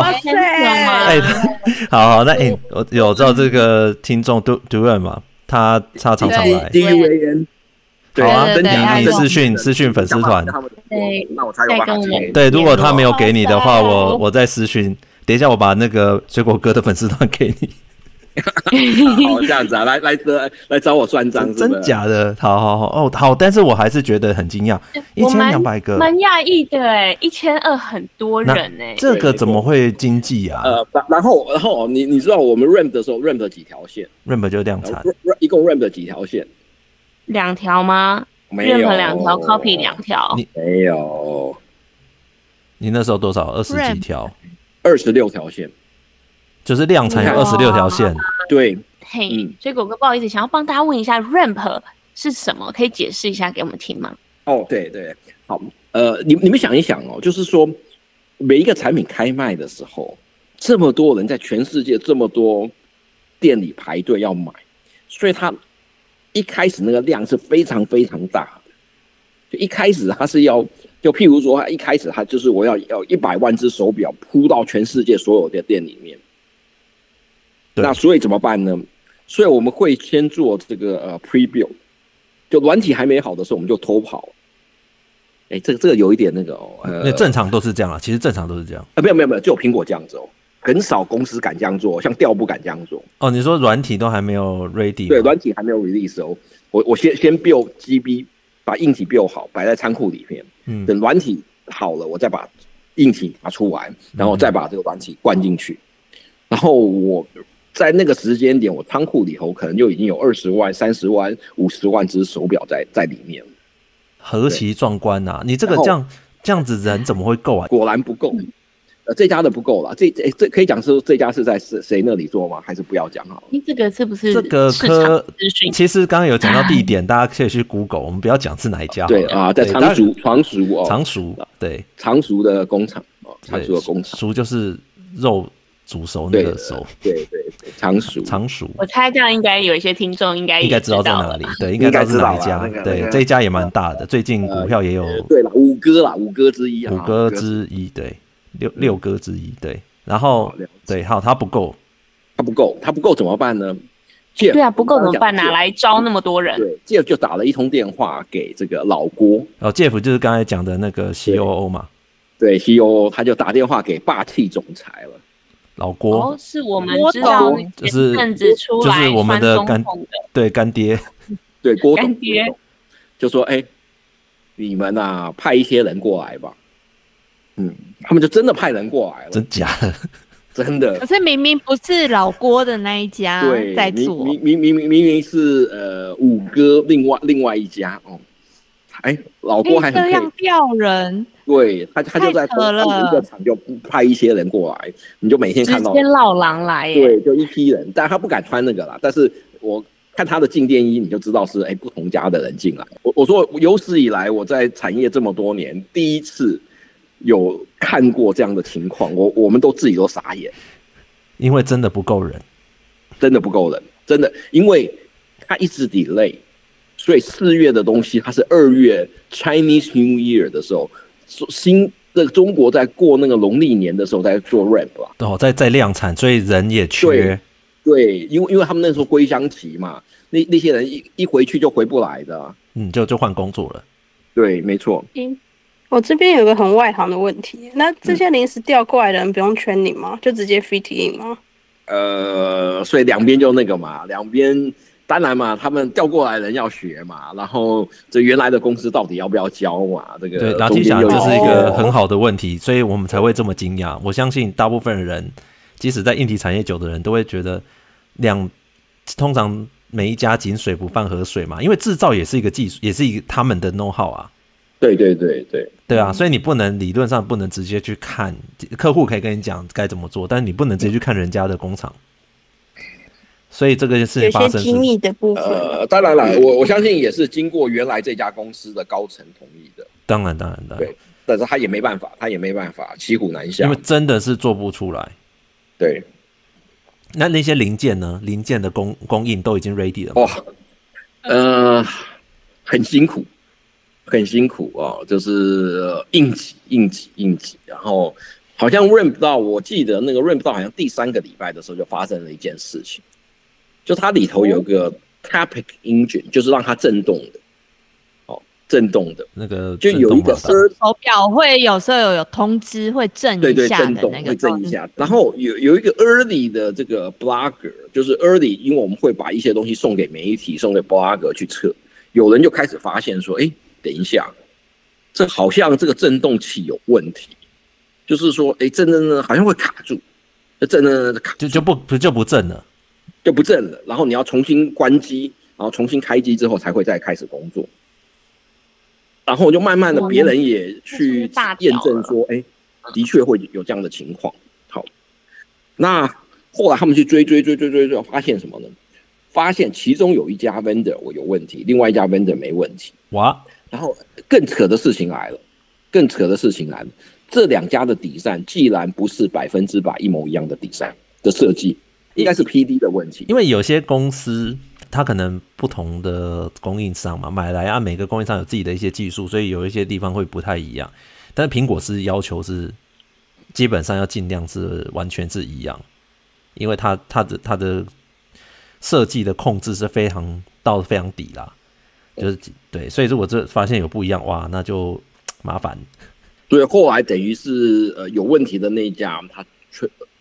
[SPEAKER 1] 好，那我有知道这个听众 Duran 嘛？他常常来
[SPEAKER 5] DUAN。
[SPEAKER 1] 好啊，你私讯粉丝团。
[SPEAKER 3] 对，
[SPEAKER 5] 那我才有办法给。
[SPEAKER 1] 对，如果他没有给你的话，我再私讯。等一下，我把那个水果哥的粉丝团给你。
[SPEAKER 5] 好，这样子啊，来找我算账，
[SPEAKER 1] 真假的？好，但是我还是觉得很惊讶，1200个，
[SPEAKER 3] 蛮讶异的，1200很多人
[SPEAKER 1] 这个怎么会经济啊？
[SPEAKER 5] 然后你知道我们 ramp 的时候 ramp 了几条线
[SPEAKER 1] ？ramp 就量产，
[SPEAKER 5] 一共 ramp 了几条线
[SPEAKER 3] ？2条吗？
[SPEAKER 5] 没有
[SPEAKER 3] ，2条 ，copy 2条，
[SPEAKER 5] 没有。
[SPEAKER 1] 你那时候多少？20几条
[SPEAKER 5] ？26条线。
[SPEAKER 1] 就是量产有26条线，
[SPEAKER 5] 对，
[SPEAKER 3] 所以狗哥不好意思，想要帮大家问一下 ramp 是什么，可以解释一下给我们听吗？
[SPEAKER 5] 对，好，你们想一想哦，就是说每一个产品开卖的时候，这么多人在全世界这么多店里排队要买，所以它一开始那个量是非常非常大的。就一开始它是就譬如说，一开始它就是我要100万只手表铺到全世界所有的店里面。那所以怎么办呢？所以我们会先做这个pre-build， 就软体还没好的时候，我们就偷跑。这个有一点那个
[SPEAKER 1] 那正常都是这样啊，其实正常都是这样。
[SPEAKER 5] 没有，只有苹果这样子哦。 很少公司敢这样做，像调不敢这样做。
[SPEAKER 1] 哦，你说软体都还没有 ready？
[SPEAKER 5] 对，软体还没有 release 哦。我先 build GB， 把硬体 build 好，摆在仓库里面。等软体好了，我再把硬体拿出来，然后再把这个软体灌进去。然后我在那个时间点，我仓库里头可能就已经有20万、30万、50万只手表在里面。
[SPEAKER 1] 何其壮观啊！你这个这样子人怎么会够啊？
[SPEAKER 5] 果然不够。这家的不够啦，这可以讲是这家是在谁那里做吗？还是不要讲好了？
[SPEAKER 3] 这个是不是
[SPEAKER 1] 这个
[SPEAKER 3] 市场资讯？
[SPEAKER 1] 其实刚刚有讲到地点，大家可以去 Google， 我们不要讲是哪一家。
[SPEAKER 5] 对啊，在常熟哦，
[SPEAKER 1] 常熟对，
[SPEAKER 5] 常熟的工厂哦，常熟的工厂，
[SPEAKER 1] 熟就是肉煮熟那个熟，
[SPEAKER 5] 对，常熟。
[SPEAKER 3] 我猜这样应该有一些听众应该
[SPEAKER 1] 知道在哪里，对，应该知道是哪一家。对，这一家也蛮大的，最近股票也有。
[SPEAKER 5] 对了，五哥之一啊，
[SPEAKER 1] 五哥之一，对。六哥之一，对，然后对，好，他不够怎么办呢？
[SPEAKER 3] 对啊，不够怎么办？哪来招那么多人？
[SPEAKER 5] 对 ，Jeff 就打了一通电话给这个老郭。
[SPEAKER 1] Jeff 就是刚才讲的那个 COO 嘛。
[SPEAKER 5] 对 ，COO 他就打电话给霸气总裁了。
[SPEAKER 1] 老郭
[SPEAKER 3] 是我们知道
[SPEAKER 1] 就是
[SPEAKER 3] 出来
[SPEAKER 1] 就是我们的干爹，
[SPEAKER 5] 对郭
[SPEAKER 3] 干爹
[SPEAKER 5] 就说：“你们啊，派一些人过来吧。”他们就真的派人过来了，
[SPEAKER 1] 真假的？
[SPEAKER 5] 真的。
[SPEAKER 2] 可是明明不是老郭的那一家在做，
[SPEAKER 5] 明明是五哥另外一家哦。老郭还很
[SPEAKER 2] 这样调人，
[SPEAKER 5] 对他就在同一个厂就派一些人过来，你就每天看到
[SPEAKER 3] 直接绕狼来耶。
[SPEAKER 5] 对，就一批人，但他不敢穿那个啦。但是我看他的静电衣，你就知道是不同家的人进来。我说有史以来我在产业这么多年，第一次有看过这样的情况，我们自己都傻眼，
[SPEAKER 1] 因为真的不够人，
[SPEAKER 5] 真的，因为他一直 delay， 所以4月的东西，它是2月 Chinese New Year 的时候，中国在过那个农历年的时候在做 ramp 啊，
[SPEAKER 1] 在量产，所以人也缺，
[SPEAKER 5] 对，因为他们那时候归乡期嘛，那些人一回去就回不来的啊，
[SPEAKER 1] 就换工作了，
[SPEAKER 5] 对，没错。
[SPEAKER 4] 我这边有个很外行的问题，那这些临时调过来的人不用training吗？就直接 fit in 吗？
[SPEAKER 5] 所以两边就那个嘛，两边当然嘛，他们调过来的人要学嘛，然后这原来的公司到底要不要教嘛？这个
[SPEAKER 1] 对，拉提想这是一个很好的问题，所以我们才会这么惊讶。我相信大部分的人，即使在硬体产业久的人都会觉得通常每一家井水不犯河水嘛，因为制造也是一个技术，也是一个他们的 know how 啊。对啊，所以你理论上不能直接去看，客户可以跟你讲该怎么做，但是你不能直接去看人家的工厂。所以这个事情发生
[SPEAKER 4] 有些机密的部分，
[SPEAKER 5] 当然了，我相信也是经过原来这家公司的高层同意的。
[SPEAKER 1] 当然，
[SPEAKER 5] 对，但是他也没办法，骑虎难下，
[SPEAKER 1] 因为真的是做不出来。
[SPEAKER 5] 对，
[SPEAKER 1] 那些零件呢？零件的供应都已经 ready 了吗？
[SPEAKER 5] 很辛苦哦，就是硬挤，然后好像 ramp 到，我记得那个 ramp 到好像第3个礼拜的时候就发生了一件事情，就它里头有个 tapping engine， 就是让它震动的，
[SPEAKER 1] 那个
[SPEAKER 5] 就有一个
[SPEAKER 2] 手表会有时候有通知会震一下的那个，
[SPEAKER 5] 对，会震一下。然后有一个 early 的这个 blogger， 就是 early， 因为我们会把一些东西送给媒体，送给 blogger 去测，有人就开始发现说，等一下，这好像这个震动器有问题，就是说，震好像会卡住，震卡住
[SPEAKER 1] 就不震了，
[SPEAKER 5] 然后你要重新关机，然后重新开机之后才会再开始工作。然后就慢慢的，别人也去验证说，的确会有这样的情况。好，那后来他们去追，发现什么呢？发现其中有一家 vendor 有问题，另外一家 vendor 没问题。
[SPEAKER 1] 哇！
[SPEAKER 5] 然后更扯的事情来了，这2家的底扇既然不是100%一模一样的底扇的设计，应该是 PD 的问题。
[SPEAKER 1] 因为有些公司它可能不同的供应商嘛，买来每个供应商有自己的一些技术，所以有一些地方会不太一样。但是苹果是要求是基本上要尽量是完全是一样，因为它的设计的控制是非常底啦。就是对，所以如果这发现有不一样，哇，那就麻烦。
[SPEAKER 5] 所以后来等于是有问题的那一家，他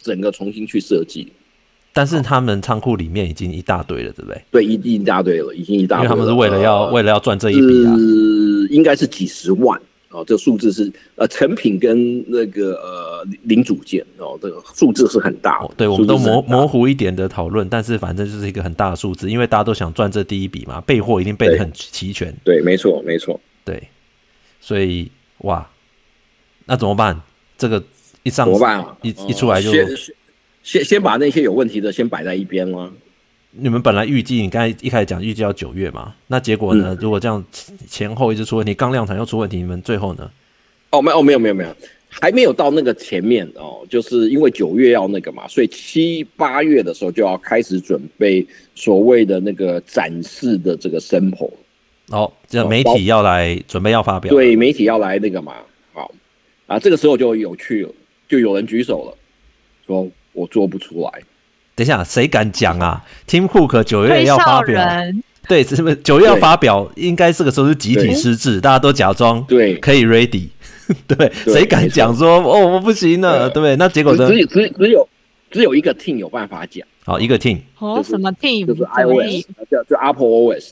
[SPEAKER 5] 整个重新去设计。
[SPEAKER 1] 但是他们仓库里面已经一大堆了，对不对？
[SPEAKER 5] 对，已经一大堆了，因为
[SPEAKER 1] 他们是为了要赚这一笔啊，
[SPEAKER 5] 应该是几十万哦，这个数字是成品跟那个零组件哦，这个数字是很大的。
[SPEAKER 1] 对，我们都模糊一点的讨论，但是反正就是一个很大的数字，因为大家都想赚这第一笔嘛，备货一定备得很齐全。
[SPEAKER 5] 对，没错，
[SPEAKER 1] 对，所以哇，那怎么办？这个一上
[SPEAKER 5] 怎么办啊？
[SPEAKER 1] 一出来就。
[SPEAKER 5] 先把那些有问题的先摆在一边吗？
[SPEAKER 1] 你们本来预计，你刚才一开始讲预计要9月嘛，那结果呢？如果这样前后一直出问题，刚量产又出问题，你们最后呢？
[SPEAKER 5] 没有，还没有到那个前面哦，就是因为9月要那个嘛，所以7、8月的时候就要开始准备所谓的那个展示的这个 sample。
[SPEAKER 1] 哦，这媒体要来准备要发表，
[SPEAKER 5] 对，媒体要来那个嘛，好啊，这个时候就有趣了，就有人举手了，说。我做不出来。
[SPEAKER 1] 等一下，谁敢讲啊 ？Tim Cook 9月要发表，对，是不是9月要发表？应该这个时候是集体失智，大家都假装对可以 ready， 对，谁敢讲说哦我不行了，对不对？那结果呢？
[SPEAKER 5] 只有一个 team 有办法讲，
[SPEAKER 1] 好，一个 team，
[SPEAKER 2] 什么 team？
[SPEAKER 5] 就是 iOS， 就 Apple OS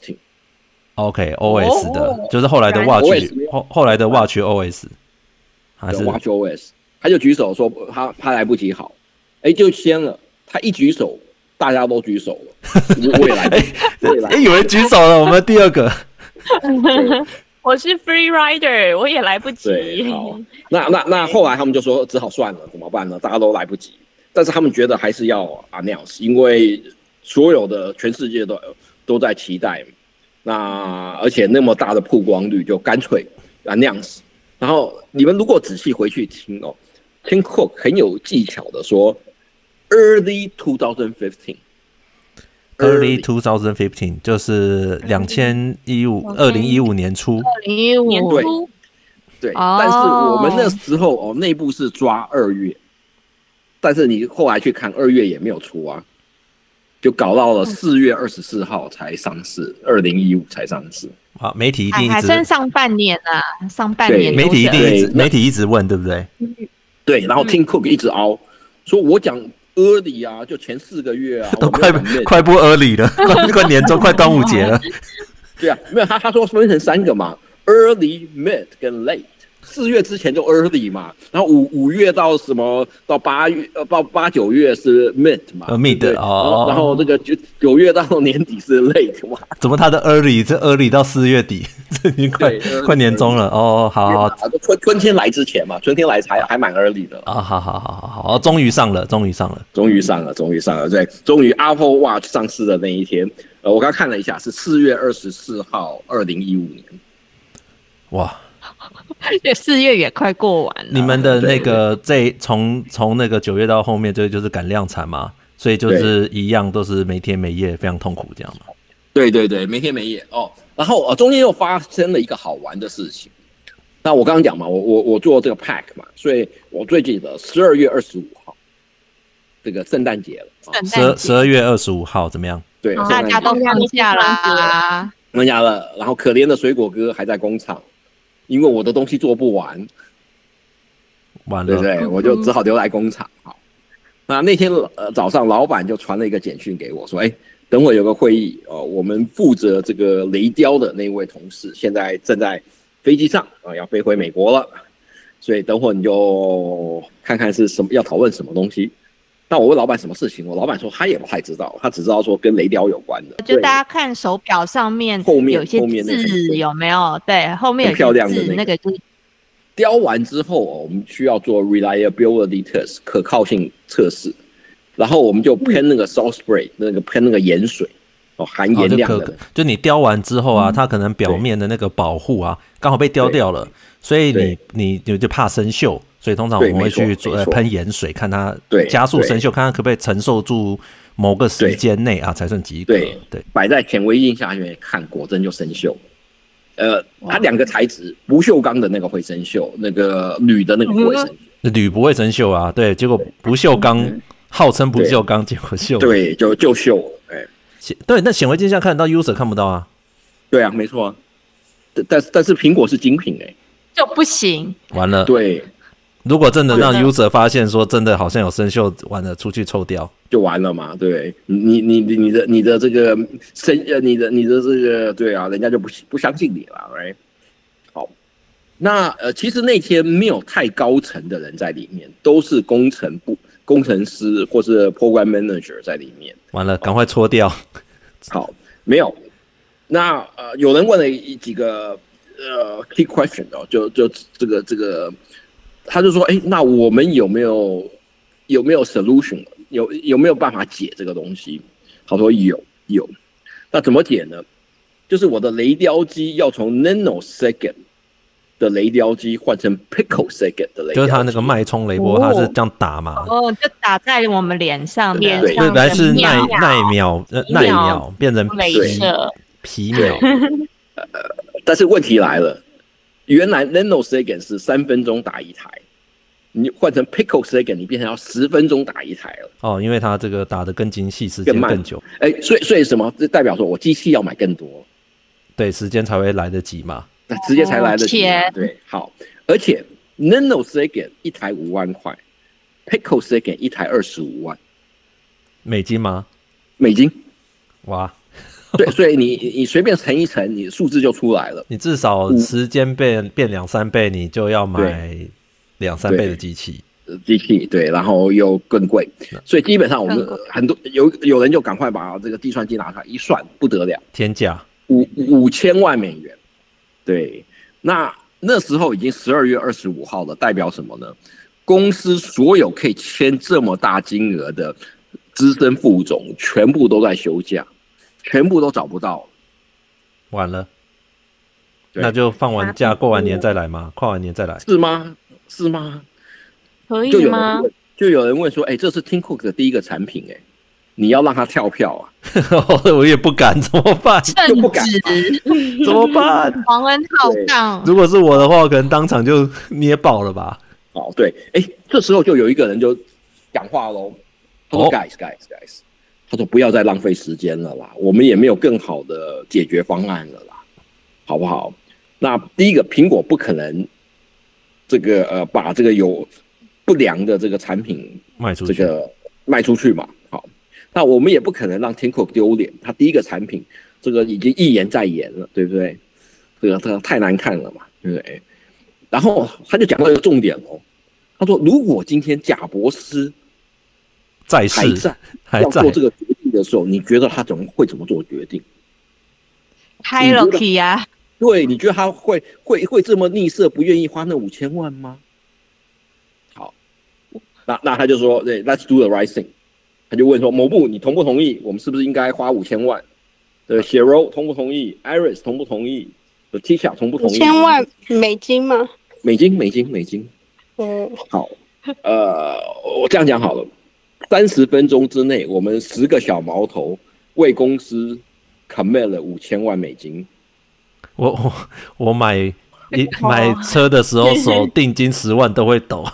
[SPEAKER 1] team。OK，OS 的，就是后来的 Watch， 后来的 Watch OS， 还是
[SPEAKER 5] Watch OS， 他就举手说他来不及好。就先了，他一举手，大家都举手了，我也来不及。
[SPEAKER 1] 有人举手了，我们第二个。
[SPEAKER 3] 我是 free rider， 我也来不及。
[SPEAKER 5] 对，好，那后来他们就说只好算了，怎么办呢？大家都来不及，但是他们觉得还是要 announce， 因为所有的全世界都在期待，那而且那么大的曝光率，就干脆 announce。然后你们如果仔细回去听哦，Tim Cook 很有技巧的说。Early
[SPEAKER 1] 2015就是2015年初。
[SPEAKER 3] 2015年初，
[SPEAKER 5] 对。但是我们那时候内部是抓2月，但是你后来去看2月也没有出啊，就搞到了4月24号才上市，2015才上市。
[SPEAKER 1] 好，媒体一定
[SPEAKER 2] 还剩上半年啊，上半年
[SPEAKER 1] 媒体一直问，对不对？
[SPEAKER 5] 对，然后 Tim Cook 一直凹，说我讲。early 啊，就前4个月啊，
[SPEAKER 1] 都快不 early 了，快年终，快端午节了。
[SPEAKER 5] 对啊，没有他说分成3个嘛 ，early、mid 跟 late。4月之前就 early 嘛，然后5月到什么到8月到8、9月是 mid 嘛
[SPEAKER 1] ，mid 哦，
[SPEAKER 5] 然后这个9月到年底是 late 嘛。
[SPEAKER 1] 怎么他的 early 这 early 到4月底，这已经快年终了哦，好，
[SPEAKER 5] 春天来之前嘛，春天来还蛮 early 的
[SPEAKER 1] 啊，好，终于上了，对，
[SPEAKER 5] 终于 Apple Watch 上市的那一天，我刚看了一下，是4月24号，2015年，
[SPEAKER 1] 哇。
[SPEAKER 2] 4月也快过完了。
[SPEAKER 1] 你们的那个从那个9月到后面，就是赶量产嘛，所以就是一样都是没天没夜，非常痛苦这样嘛。
[SPEAKER 5] 对，没天没夜哦。然后中间又发生了一个好玩的事情。那我刚刚讲嘛，我做这个 pack 嘛，所以我最记得12月25号，这个圣诞节了。
[SPEAKER 1] 12月25号怎么样？
[SPEAKER 5] 对，
[SPEAKER 2] 大家都放假啦，
[SPEAKER 5] 放假了。然后可怜的水果哥还在工厂。因为我的东西做不完了，对不对？我就只好留来工厂。好，那天早上，老板就传了一个简讯给我，说：“等会有个会议我们负责这个雷雕的那位同事现在正在飞机上要飞回美国了，所以等会你就看看是什么要讨论什么东西。”那我问老板什么事情，我老板说他也不太知道，他只知道说跟雷雕有关的。
[SPEAKER 2] 就大家看手表上面有些字有没有？对，后面有
[SPEAKER 5] 漂亮的
[SPEAKER 2] 那个就是
[SPEAKER 5] 雕完之后我们需要做 reliability test 可靠性测试，然后我们就喷那个 salt spray 喷那个盐水含盐量的。
[SPEAKER 1] 就你雕完之后啊，它可能表面的那个保护啊刚好被雕掉了，所以你就怕生锈。所以通常我们会去喷盐水，看它加速生锈，看它可不可以承受住某个时间内才算及格。对，
[SPEAKER 5] 摆在显微镜下面看，果真就生锈。它2个材质，不锈钢的那个会生锈，那个铝的那个不会生锈。
[SPEAKER 1] 铝不会生锈啊，对，结果不锈钢号称不锈钢，结果锈了。
[SPEAKER 5] 对，就锈了。
[SPEAKER 1] 对，那显微镜下看得到 user 看不到啊。
[SPEAKER 5] 对啊，没错啊。但是苹果是精品
[SPEAKER 2] 就不行。
[SPEAKER 1] 完了。
[SPEAKER 5] 对。
[SPEAKER 1] 如果真的让 user 发现说真的好像有生锈，完了出去抽掉
[SPEAKER 5] 就完了嘛，对，你的这个你的这个对啊，人家就不相信你了 ，right？ 好，那其实那天没有太高层的人在里面，都是工程师或是 program manager 在里面。
[SPEAKER 1] 完了，赶快搓掉。
[SPEAKER 5] 好，没有。那有人问了几个key question 哦，就这个，他就说，那我们有没有 solution？ 有没有办法解这个东西？他说有。那怎么解呢？就是我的雷雕机要从 nanosecond 的雷雕机换成 picosecond 的雷雕机，
[SPEAKER 1] 就是他那个脉冲雷波，他是这样打嘛？
[SPEAKER 2] 就打在我们脸上，
[SPEAKER 3] 对，
[SPEAKER 1] 本来是奈秒变成皮秒。
[SPEAKER 5] 但是问题来了，原来 nanosecond 是3分钟打一台。你换成 picosecond， 你变成要10分钟打一台了。
[SPEAKER 1] 哦，因为它这个打得更精细，时间更久。
[SPEAKER 5] 所以什么？这代表说我机器要买更多，
[SPEAKER 1] 对，时间才会来得及嘛。
[SPEAKER 5] 直接才来得及。对，好，而且 nanosecond 一台5万块 ，picosecond 一台25万，
[SPEAKER 1] 美金吗？
[SPEAKER 5] 美金。哇，对，所以你随便乘一乘，你的数字就出来了。
[SPEAKER 1] 你至少时间变2-3倍，你就要买2-3倍的机器，
[SPEAKER 5] 对，然后又更贵，所以基本上我们很多有人就赶快把这个计算机拿出来一算，不得了，
[SPEAKER 1] 天价
[SPEAKER 5] ，5000万美元。对，那时候已经12月25号了，代表什么呢？公司所有可以签这么大金额的资深副总，全部都在休假，全部都找不到了，
[SPEAKER 1] 完了，那就放完假过完年再来吗？跨完年再来
[SPEAKER 5] 是吗？
[SPEAKER 3] 可以吗？
[SPEAKER 5] 就有人问说，这是 Tim Cook 的第一个产品，你要让他跳票啊？
[SPEAKER 1] 我也不敢，怎么办？
[SPEAKER 5] 就不敢，
[SPEAKER 1] 怎么办？
[SPEAKER 2] 皇恩浩荡。
[SPEAKER 1] 如果是我的话，可能当场就捏爆了吧。
[SPEAKER 5] 哦，对，这时候就有一个人就讲话喽，他说 guys， 他说不要再浪费时间了啦，我们也没有更好的解决方案了啦，好不好？那第一个，苹果不可能这个把这个有不良的这个产品卖出去嘛，好，那我们也不可能让 Tim Cook 丢脸，他第一个产品这个已经一言再言了，对不对？这个太难看了嘛，对不对？然后他就讲到一个重点哦，他说如果今天贾伯斯还在要做这个决定的时候，你觉得他会怎么做决定？
[SPEAKER 2] 开了题啊！
[SPEAKER 5] 对，你觉得他会这么吝啬，不愿意花那5000万吗？好，那他就说，对 ，Let's do the right thing。他就问说，某部你同不同意？我们是不是应该花5000万？对，血柔同不同意 ？Iris 同不同意 ？Tisha 同不同意
[SPEAKER 4] ？5000万美金吗？
[SPEAKER 5] 美金。好，我这样讲好了，30分钟之内，我们10个小毛头为公司 commit 了5000万美金。
[SPEAKER 1] 我买车的时候手定金10万都会抖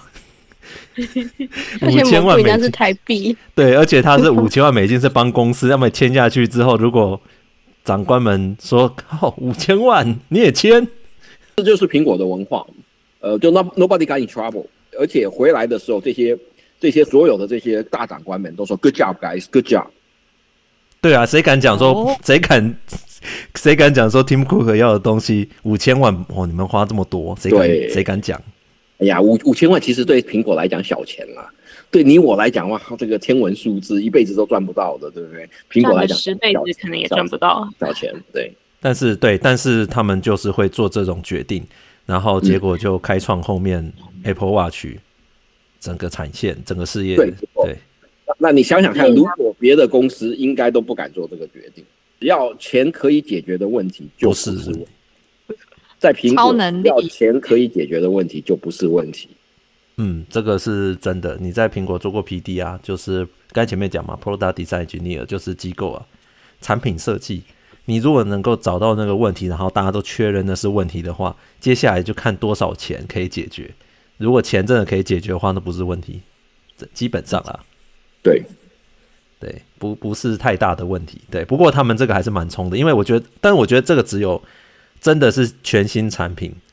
[SPEAKER 1] ，5000万美金
[SPEAKER 4] 是台币。
[SPEAKER 1] 对，而且它是5000万美金是帮公司，要么签下去之后，如果长官们说5000万你也签，
[SPEAKER 5] 这就是苹果的文化。就 nobody got in trouble， 而且回来的时候，这些所有的这些大长官们都说 good job guys， good job。
[SPEAKER 1] 对啊，谁敢讲说谁敢讲说 Tim Cook 要的东西5000万你们花这么多，谁敢讲？
[SPEAKER 5] 哎呀，5000万其实对苹果来讲小钱啦，对你我来讲哇，这个天文数字，一辈子都赚不到的，对不对？苹果来讲
[SPEAKER 3] 10辈子可能也赚不到
[SPEAKER 5] 小钱，对。
[SPEAKER 1] 但是他们就是会做这种决定，然后结果就开创后面 Apple Watch 整个产线、整个事业。对。
[SPEAKER 5] 那你想想看，如果别的公司应该都不敢做这个决定，只要钱可以解决的问题就不是问题。在苹果，只要钱可以解决的问题就不是问题。
[SPEAKER 1] 这个是真的。你在苹果做过 PD 啊，就是刚才前面讲嘛 ，Product Design Engineer 就是机构啊，产品设计。你如果能够找到那个问题，然后大家都确认那是问题的话，接下来就看多少钱可以解决。如果钱真的可以解决的话，那不是问题，基本上啦。
[SPEAKER 5] 对，
[SPEAKER 1] 不是太大的问题。对，不过他们这个还是蛮冲的，因为我觉得这个只有真的是全新产品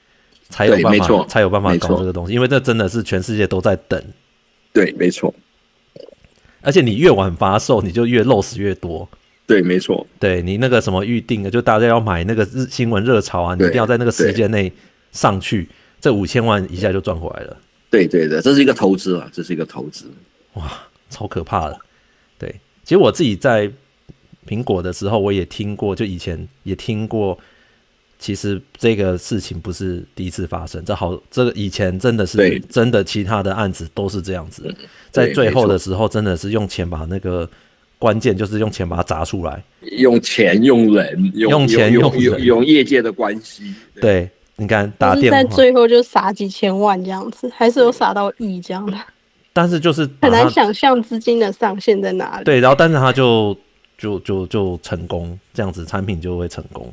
[SPEAKER 1] 才有办法搞这个东西，因为这真的是全世界都在等。
[SPEAKER 5] 对，没错。
[SPEAKER 1] 而且你越晚发售，你就越 loss 越多。
[SPEAKER 5] 对，没错。
[SPEAKER 1] 对，你那个什么预定的，就大家要买那个新闻热潮啊，你一定要在那个时间内上去，这5000万一下就赚回来了。
[SPEAKER 5] 对对对，这是一个投资啊，这是一个投资。
[SPEAKER 1] 哇，超可怕的。对，其实我自己在苹果的时候，我也听过，就以前也听过。其实这个事情不是第一次发生，这个以前真的是真的，其他的案子都是这样子。在最后的时候，真的是用钱把那个关键就是用钱把它砸出来，
[SPEAKER 5] 用钱用人，用业界的关系。
[SPEAKER 1] 对，你看打电话，
[SPEAKER 4] 在最后就撒几千万这样子，还是有撒到亿这样的。
[SPEAKER 1] 但是就是
[SPEAKER 4] 很难想象资金的上限在哪里。
[SPEAKER 1] 对，然后但是他就成功，这样子产品就会成功。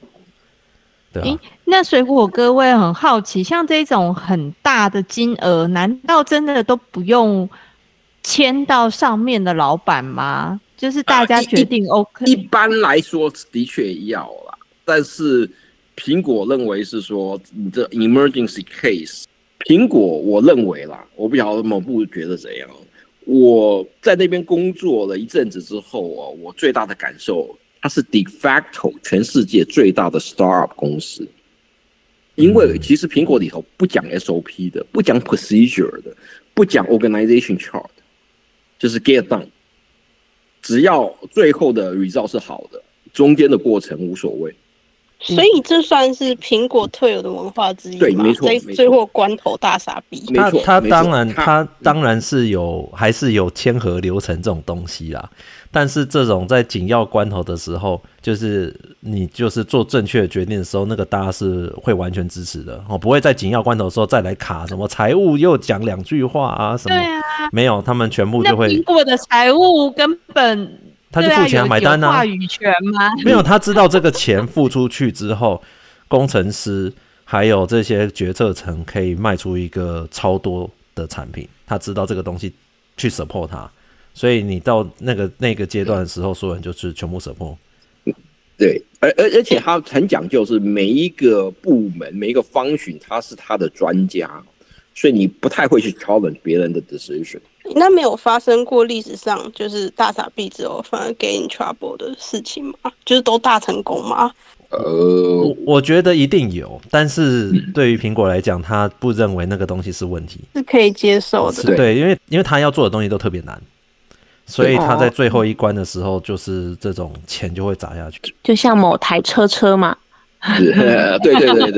[SPEAKER 2] 那水果哥我也很好奇，像这种很大的金额，难道真的都不用签到上面的老板吗？就是大家决定 OK？
[SPEAKER 5] 一般来说的确要啦，但是苹果认为是说你的 emergency case， 苹果我认为啦，我不晓得某部觉得怎样。我在那边工作了一阵子之后啊，我最大的感受。它是 de facto 全世界最大的 startup 公司，因为其实苹果里头不讲 SOP 的，不讲 procedure 的，不讲 organization chart， 就是 get done， 只要最后的 result 是好的，中间的过程无所谓。
[SPEAKER 4] 所以这算是苹果特有的文化之一吗？
[SPEAKER 5] 对，没错，
[SPEAKER 4] 在最后关头大傻逼。
[SPEAKER 1] 他当然是还是有签合流程这种东西啦。但是这种在紧要关头的时候，就是你就是做正确的决定的时候，那个大家是会完全支持的不会在紧要关头的时候再来卡什么财务又讲2句话啊什么。
[SPEAKER 2] 对啊，
[SPEAKER 1] 没有，他们全部就会。
[SPEAKER 2] 那苹果的财务根本
[SPEAKER 1] 他就付钱买单啊，
[SPEAKER 2] 有话语权吗？
[SPEAKER 1] 没有，他知道这个钱付出去之后，工程师还有这些决策层可以卖出一个超多的产品，他知道这个东西去 support 他。所以你到那个阶段的时候，所有人就是全部 support。
[SPEAKER 5] 对，而且他很讲究，是每一个部门、每一个function，他是他的专家，所以你不太会去 challenge 别人的 decision。
[SPEAKER 4] 那没有发生过历史上就是大傻逼之后反而 get in trouble 的事情吗？就是都大成功吗？
[SPEAKER 1] 我觉得一定有，但是对于苹果来讲，他不认为那个东西是问题，
[SPEAKER 4] 是可以接受的。
[SPEAKER 1] 对，因为他要做的东西都特别难。所以他在最后一关的时候，就是这种钱就会砸下去，
[SPEAKER 3] 就像某台车嘛。
[SPEAKER 5] 对，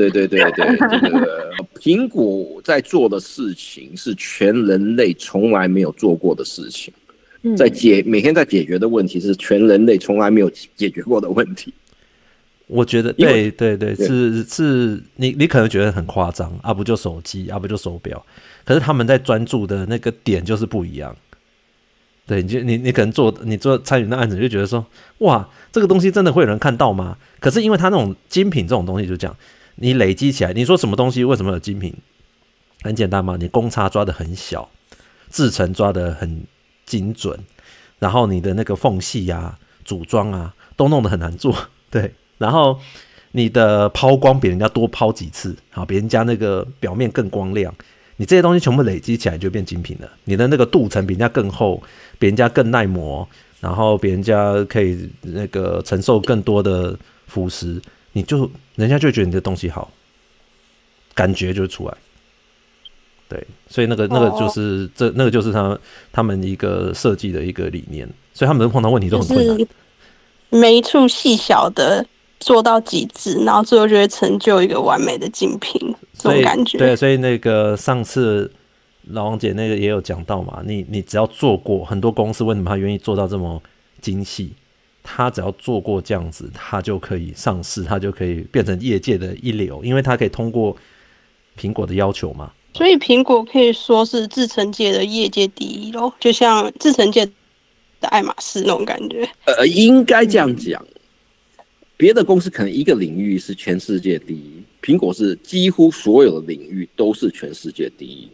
[SPEAKER 5] 苹果在做的事情是全人类从来没有做过的事情，每天在解决的问题是全人类从来没有解决过的问题。
[SPEAKER 1] 我觉得对，是你可能觉得很夸张啊，不就手机啊，不就手表，可是他们在专注的那个点就是不一样。对，你可能你做参与那案子，就觉得说，哇，这个东西真的会有人看到吗？可是因为它那种精品这种东西，就这样，你累积起来，你说什么东西为什么有精品？很简单嘛，你公差抓得很小，制程抓得很精准，然后你的那个缝隙啊、组装啊，都弄得很难做，对，然后你的抛光比人家多抛几次，好，比人家那个表面更光亮。你这些东西全部累积起来就变精品了，你的那个镀层比人家更厚，比人家更耐磨，然后比人家可以那个承受更多的腐蚀，人家就觉得你的东西好，感觉就出来。对，所以那个就是那个就是他们一个设计的一个理念，所以他们碰到问题都很困难。
[SPEAKER 4] 就是每一处细小的做到极致，然后最后就会成就一个完美的精品，这种感觉。
[SPEAKER 1] 对，所以那个上次老王姐那个也有讲到嘛，你只要做过，很多公司为什么他愿意做到这么精细？他只要做过这样子，他就可以上市，他就可以变成业界的一流，因为他可以通过苹果的要求嘛。
[SPEAKER 4] 所以苹果可以说是制程界的业界第一咯，就像制程界的爱马仕那种感觉。
[SPEAKER 5] 应该这样讲。别的公司可能一个领域是全世界第一，苹果是几乎所有的领域都是全世界第一。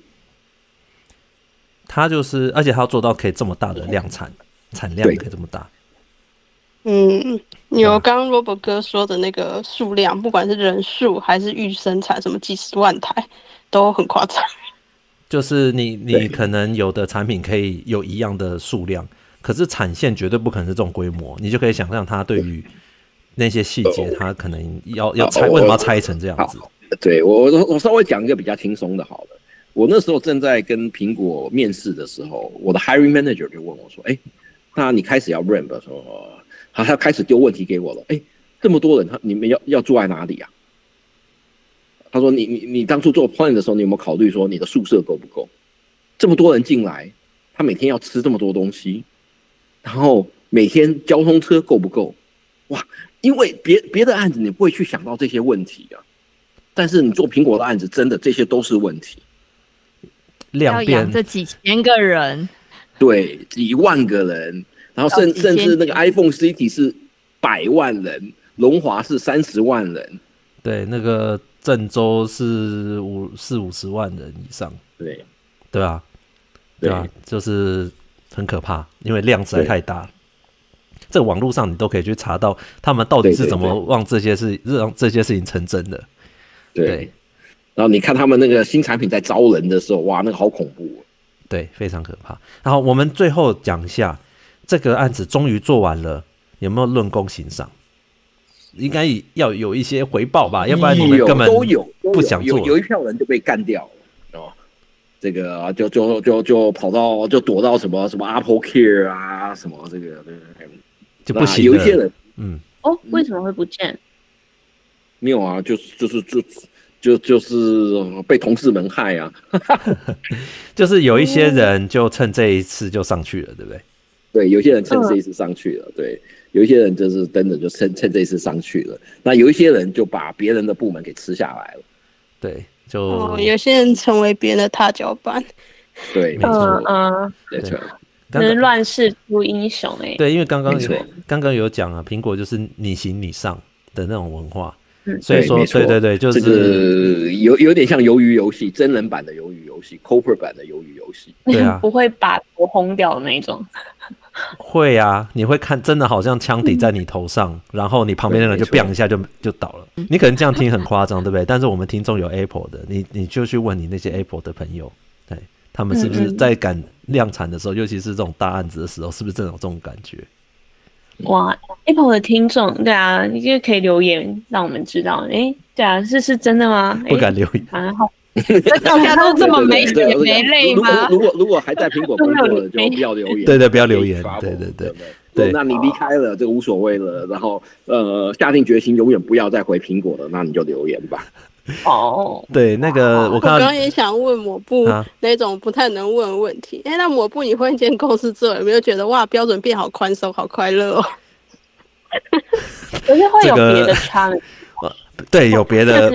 [SPEAKER 1] 它就是，而且它要做到可以这么大的量产量可以这么大。
[SPEAKER 4] 有刚刚 Robert 哥说的那个数量，不管是人数还是预生产，什么几十万台，都很夸张。
[SPEAKER 1] 就是你可能有的产品可以有一样的数量，可是产线绝对不可能是这种规模，你就可以想象它对于那些细节，它可能要拆，为什么要拆成这样子？
[SPEAKER 5] 对，我稍微讲一个比较轻松的好了。我那时候正在跟苹果面试的时候，我的 hiring manager 就问我说：“那你开始要 ramp 的时候，他开始丢问题给我了。这么多人，你们要住在哪里啊？”他说你当初做 plan 的时候，你有没有考虑说你的宿舍够不够？这么多人进来，他每天要吃这么多东西，然后每天交通车够不够？哇，因为别的案子你不会去想到这些问题啊，但是你做苹果的案子，真的这些都是问题。
[SPEAKER 2] 要养这几千个人，
[SPEAKER 5] 对，几万个人，然后甚至那个 iPhone City 是100万人，龙华是30万人，
[SPEAKER 1] 对，那个郑州是40-50万人以上，对啊，就是很可怕，因为量实在太大。这网络上你都可以去查到他们到底是怎么让这些事情成真的。对。
[SPEAKER 5] 然后你看他们那个新产品在招人的时候，哇，那个好恐怖
[SPEAKER 1] 对，非常可怕。然后我们最后讲一下这个案子终于做完了，有没有论功行赏？应该要有一些回报吧，要不然你们根本不想做。
[SPEAKER 5] 有一票人就被干掉了哦，这个就跑到就躲到什么 Apple Care 啊，什么这个
[SPEAKER 1] 就不行了。
[SPEAKER 5] 有一些人
[SPEAKER 3] 为什么会不见？
[SPEAKER 5] 没有啊，就是被同事们害啊，
[SPEAKER 1] 就是有一些人就趁这一次就上去了，对不对？
[SPEAKER 5] 对，有些人趁这一次上去了，对，有一些人就是真的就趁这一次上去了，那有一些人就把别人的部门给吃下来了，
[SPEAKER 1] 对，就
[SPEAKER 4] 有些人成为别人的踏脚板，
[SPEAKER 5] 对，没错，没错，
[SPEAKER 3] 是乱世出英雄
[SPEAKER 1] 对，因为刚刚有讲啊，苹果就是你行你上的那种文化。所以说，对，就是
[SPEAKER 5] 这个有点像鱿鱼游戏，真人版的鱿鱼游戏 ，Cooper 版的鱿鱼游戏。
[SPEAKER 1] 对啊，
[SPEAKER 3] 不会把头轰掉的那种。
[SPEAKER 1] 会啊，你会看，真的好像枪抵在你头上，然后你旁边的人就 biang 一下就倒了。你可能这样听很夸张，对不对？但是我们听众有 Apple 的，你就去问你那些 Apple 的朋友，对，他们是不是在赶量产的时候，尤其是这种大案子的时候，是不是真的有这种感觉？
[SPEAKER 3] 哇 ，Apple 的听众，对啊，你就可以留言让我们知道，对啊，是真的吗？
[SPEAKER 1] 不敢留言，
[SPEAKER 3] 好，
[SPEAKER 2] 大家都这么没血没泪吗？
[SPEAKER 5] 如果还在苹果工作的，就不要留言。
[SPEAKER 1] 对，不要留言。对，
[SPEAKER 5] 那你离开了就无所谓了。然后下定决心永远不要再回苹果了，那你就留言吧。
[SPEAKER 1] 对，那个我
[SPEAKER 4] 刚刚也想问抹布那种不太能问的问题。那抹布你换一间公司之后，有没有觉得哇，标准变好宽松，好快乐哦？
[SPEAKER 3] 可是会有别的 challenge。
[SPEAKER 1] 对，有别的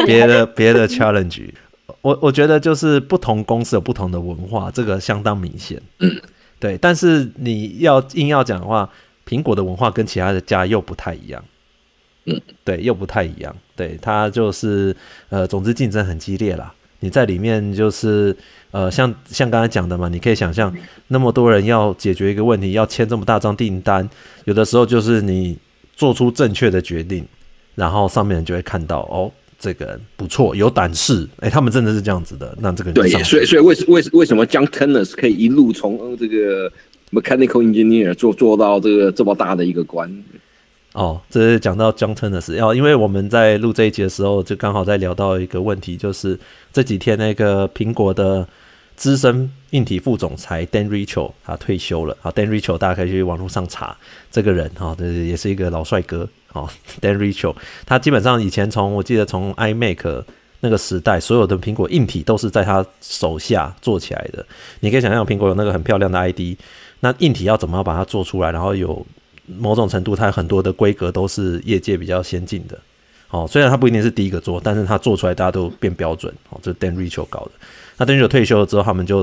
[SPEAKER 1] challenge。我觉得就是不同公司有不同的文化，这个相当明显。对，但是你硬要讲的话，苹果的文化跟其他的家又不太一样。对，又不太一样。对，它就是总之竞争很激烈啦。你在里面就是像刚才讲的嘛，你可以想象那么多人要解决一个问题，要签这么大张订单，有的时候就是你做出正确的决定，然后上面人就会看到这个人不错，有胆识，他们真的是这样子的，那这个人
[SPEAKER 5] 对，所以为什么 John Tenners 可以一路从这个 mechanical engineer 做到这个这么大的一个官？
[SPEAKER 1] 这是讲到 John Tenners，因为我们在录这一集的时候，就刚好在聊到一个问题，就是这几天那个苹果的资深硬体副总裁 Dan Riccio 他退休了。Dan Riccio 大家可以去网络上查这个人，也是一个老帅哥。Dan Riccio 他基本上以前我记得从 iMac 那个时代，所有的苹果硬体都是在他手下做起来的。你可以想象苹果有那个很漂亮的 ID， 那硬体要怎么样把它做出来，然后有某种程度它很多的规格都是业界比较先进的。虽然他不一定是第一个做，但是他做出来大家都变标准。这是 Dan Riccio 搞的。那 Dan Riccio 退休了之后，他们就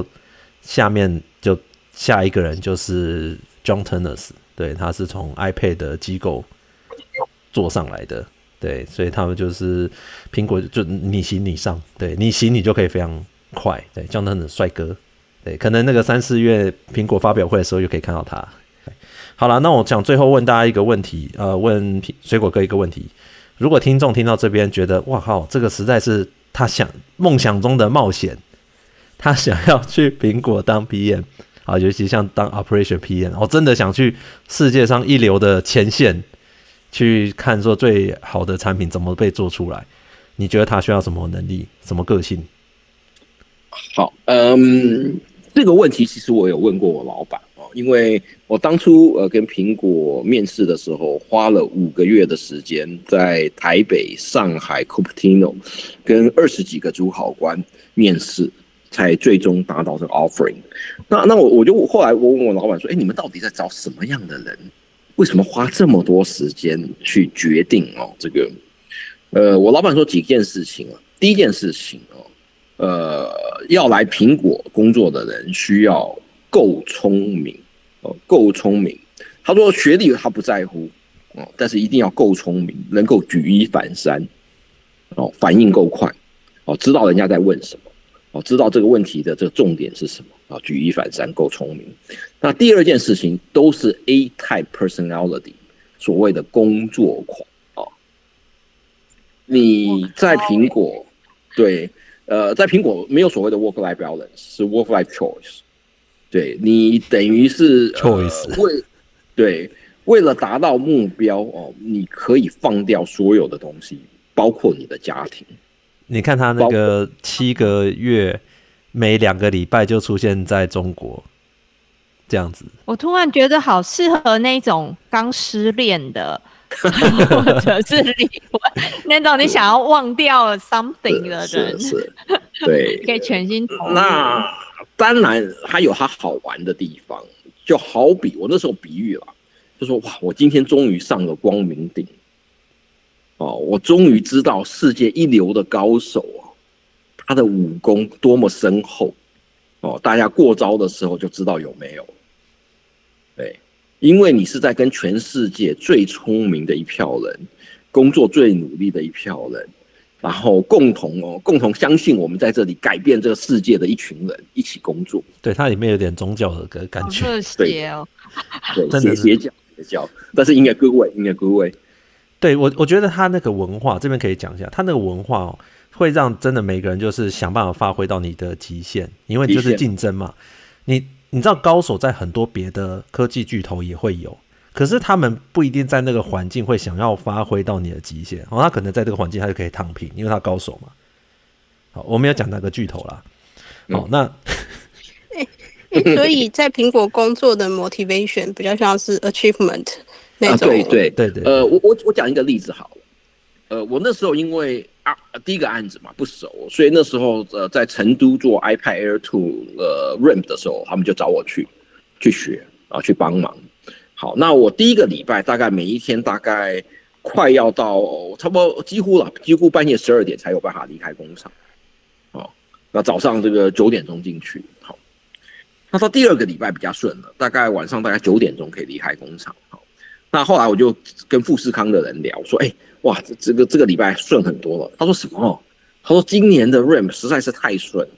[SPEAKER 1] 下一个人就是 John Tenners， 对，他是从 iPad 的机构做上来的。对，所以他们就是苹果就你行你上，对，你行你就可以非常快。对，John Tenners 帅哥，对，可能那个3-4月苹果发表会的时候就可以看到他。 好了，那我想最后问大家一个问题，问水果哥一个问题：如果听众听到这边觉得哇靠，这个实在是他梦想中的冒险，他想要去苹果当 PM 啊，尤其像当 Operation PM， 我真的想去世界上一流的前线去看说最好的产品怎么被做出来，你觉得他需要什么能力、什么个性？
[SPEAKER 5] 好，这个问题其实我有问过我老板哦，因为我当初跟苹果面试的时候，花了5个月的时间，在台北、上海、Cupertino 跟20几个主考官面试，才最终达到这个 offering。那我就后来我问我老板说，你们到底在找什么样的人？为什么花这么多时间去决定哦？这个，我老板说几件事情啊。第一件事情哦，要来苹果工作的人需要够聪明哦，够聪明。他说学历他不在乎哦，但是一定要够聪明，能够举一反三哦，反应够快哦，知道人家在问什么哦，知道这个问题的这个重点是什么啊，举一反三，够聪明。那第二件事情都是 A-type personality， 所谓的工作狂哦。你在苹果，对，在苹果没有所谓的 work-life balance， 是 work-life choice。对，你等于是
[SPEAKER 1] choice，
[SPEAKER 5] 为了达到目标哦，你可以放掉所有的东西，包括你的家庭。
[SPEAKER 1] 你看他那个7个月，每2个礼拜就出现在中国，这样子。
[SPEAKER 2] 我突然觉得好适合那种刚失恋的，或者是离婚那种你想要忘掉 something 的人，
[SPEAKER 5] 是，对，
[SPEAKER 2] 可以全心投入。
[SPEAKER 5] 那当然还有它好玩的地方，就好比我那时候比喻了，就说哇，我今天终于上了光明顶。哦，我终于知道世界一流的高手啊，他的武功多么深厚哦！大家过招的时候就知道有没有。对，因为你是在跟全世界最聪明的一票人，工作最努力的一票人，然后共同相信我们在这里改变这个世界的一群人一起工作。
[SPEAKER 1] 对，它里面有点宗教的感觉，
[SPEAKER 2] 好热血哦！
[SPEAKER 5] 对，邪教，但是应该各位。
[SPEAKER 1] 对，我觉得他那个文化这边可以讲一下，他那个文化哦，会让真的每个人就是想办法发挥到你的极限，因为你就是竞争嘛。你知道高手在很多别的科技巨头也会有，可是他们不一定在那个环境会想要发挥到你的极限，他可能在这个环境他就可以躺平，因为他高手嘛。好，我没有讲哪个巨头啦。好，那
[SPEAKER 4] 所以在苹果工作的 motivation 比较像是 achievement。
[SPEAKER 5] 对，
[SPEAKER 1] 我
[SPEAKER 5] 讲一个例子好了。我那时候因为第一个案子嘛不熟，所以那时候在成都做 iPad Air 2 RAMP 的时候，他们就找我去学啊，去帮忙。好，那我第一个礼拜大概每一天大概快要到差不多几乎半夜12点才有办法离开工厂。哦，那早上这个9点钟进去。好，那到第二个礼拜比较顺了，大概晚上大概9点钟可以离开工厂。好。那后来我就跟富士康的人聊说，哇，这个礼拜顺很多了。他说什么？他说今年的 RAMP 实在是太顺。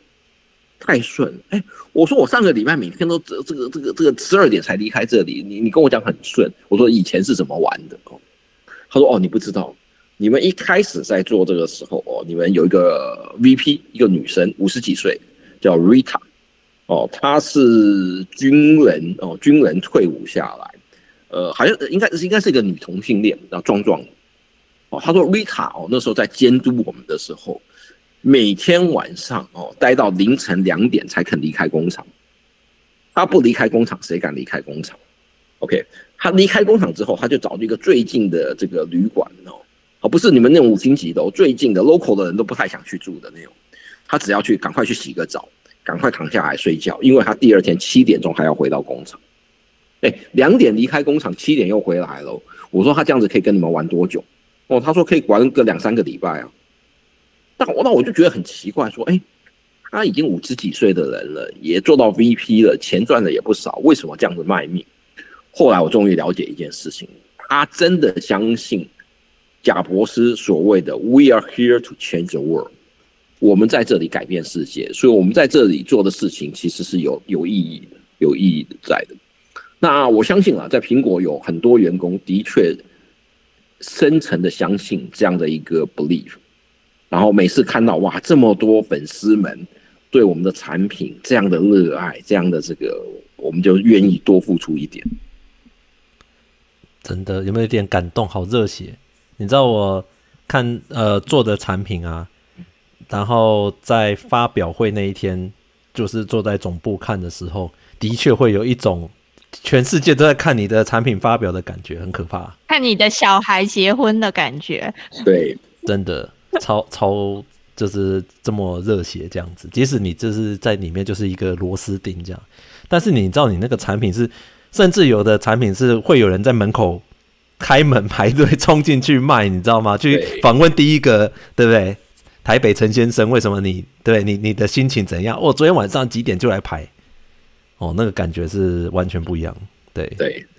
[SPEAKER 5] 我说我上个礼拜每天都这个12点才离开这里，你跟我讲很顺。我说以前是怎么玩的？他说你不知道，你们一开始在做这个时候你们有一个 VP， 一个女生50几岁，叫 Rita， 她是军人退伍下来。好像应该是一个女同性恋，然后壮他说 Rita 那时候在监督我们的时候，每天晚上待到凌晨2点才肯离开工厂。他不离开工厂，谁敢离开工厂 ？OK， 他离开工厂之后，他就找了一个最近的这个旅馆不是你们那种5星级的最近的 local 的人都不太想去住的那种。他只要赶快去洗个澡，赶快躺下来睡觉，因为他第二天7点钟还要回到工厂。2点离开工厂，7点又回来了。我说他这样子可以跟你们玩多久？他说可以玩个2-3个礼拜啊。那我就觉得很奇怪，说他已经50几岁的人了，也做到 VP 了，钱赚的也不少，为什么这样子卖命？后来我终于了解一件事情，他真的相信贾伯斯所谓的 "We are here to change the world"， 我们在这里改变世界，所以我们在这里做的事情其实是有意义的在的。 那我相信啊，在苹果有很多员工的确深层的相信这样的一个 belief， 然后每次看到哇这么多粉丝们对我们的产品这样的热爱，这样的这个，我们就愿意多付出一点。
[SPEAKER 1] 真的有没有一点感动？好热血！你知道我看做的产品啊，然后在发表会那一天，就是坐在总部看的时候，的确会有一种全世界都在看你的产品发表的感觉，很可怕。
[SPEAKER 2] 看你的小孩结婚的感觉。
[SPEAKER 5] 对，
[SPEAKER 1] 真的超就是这么热血这样子。即使你就是在里面就是一个螺丝钉这样，但是你知道你那个产品是，甚至有的产品是会有人在门口开门排队冲进去卖，你知道吗？去访问第一个，对不对？台北陈先生，为什么你的心情怎样？我昨天晚上几点就来排，那个感觉是完全不一样。对，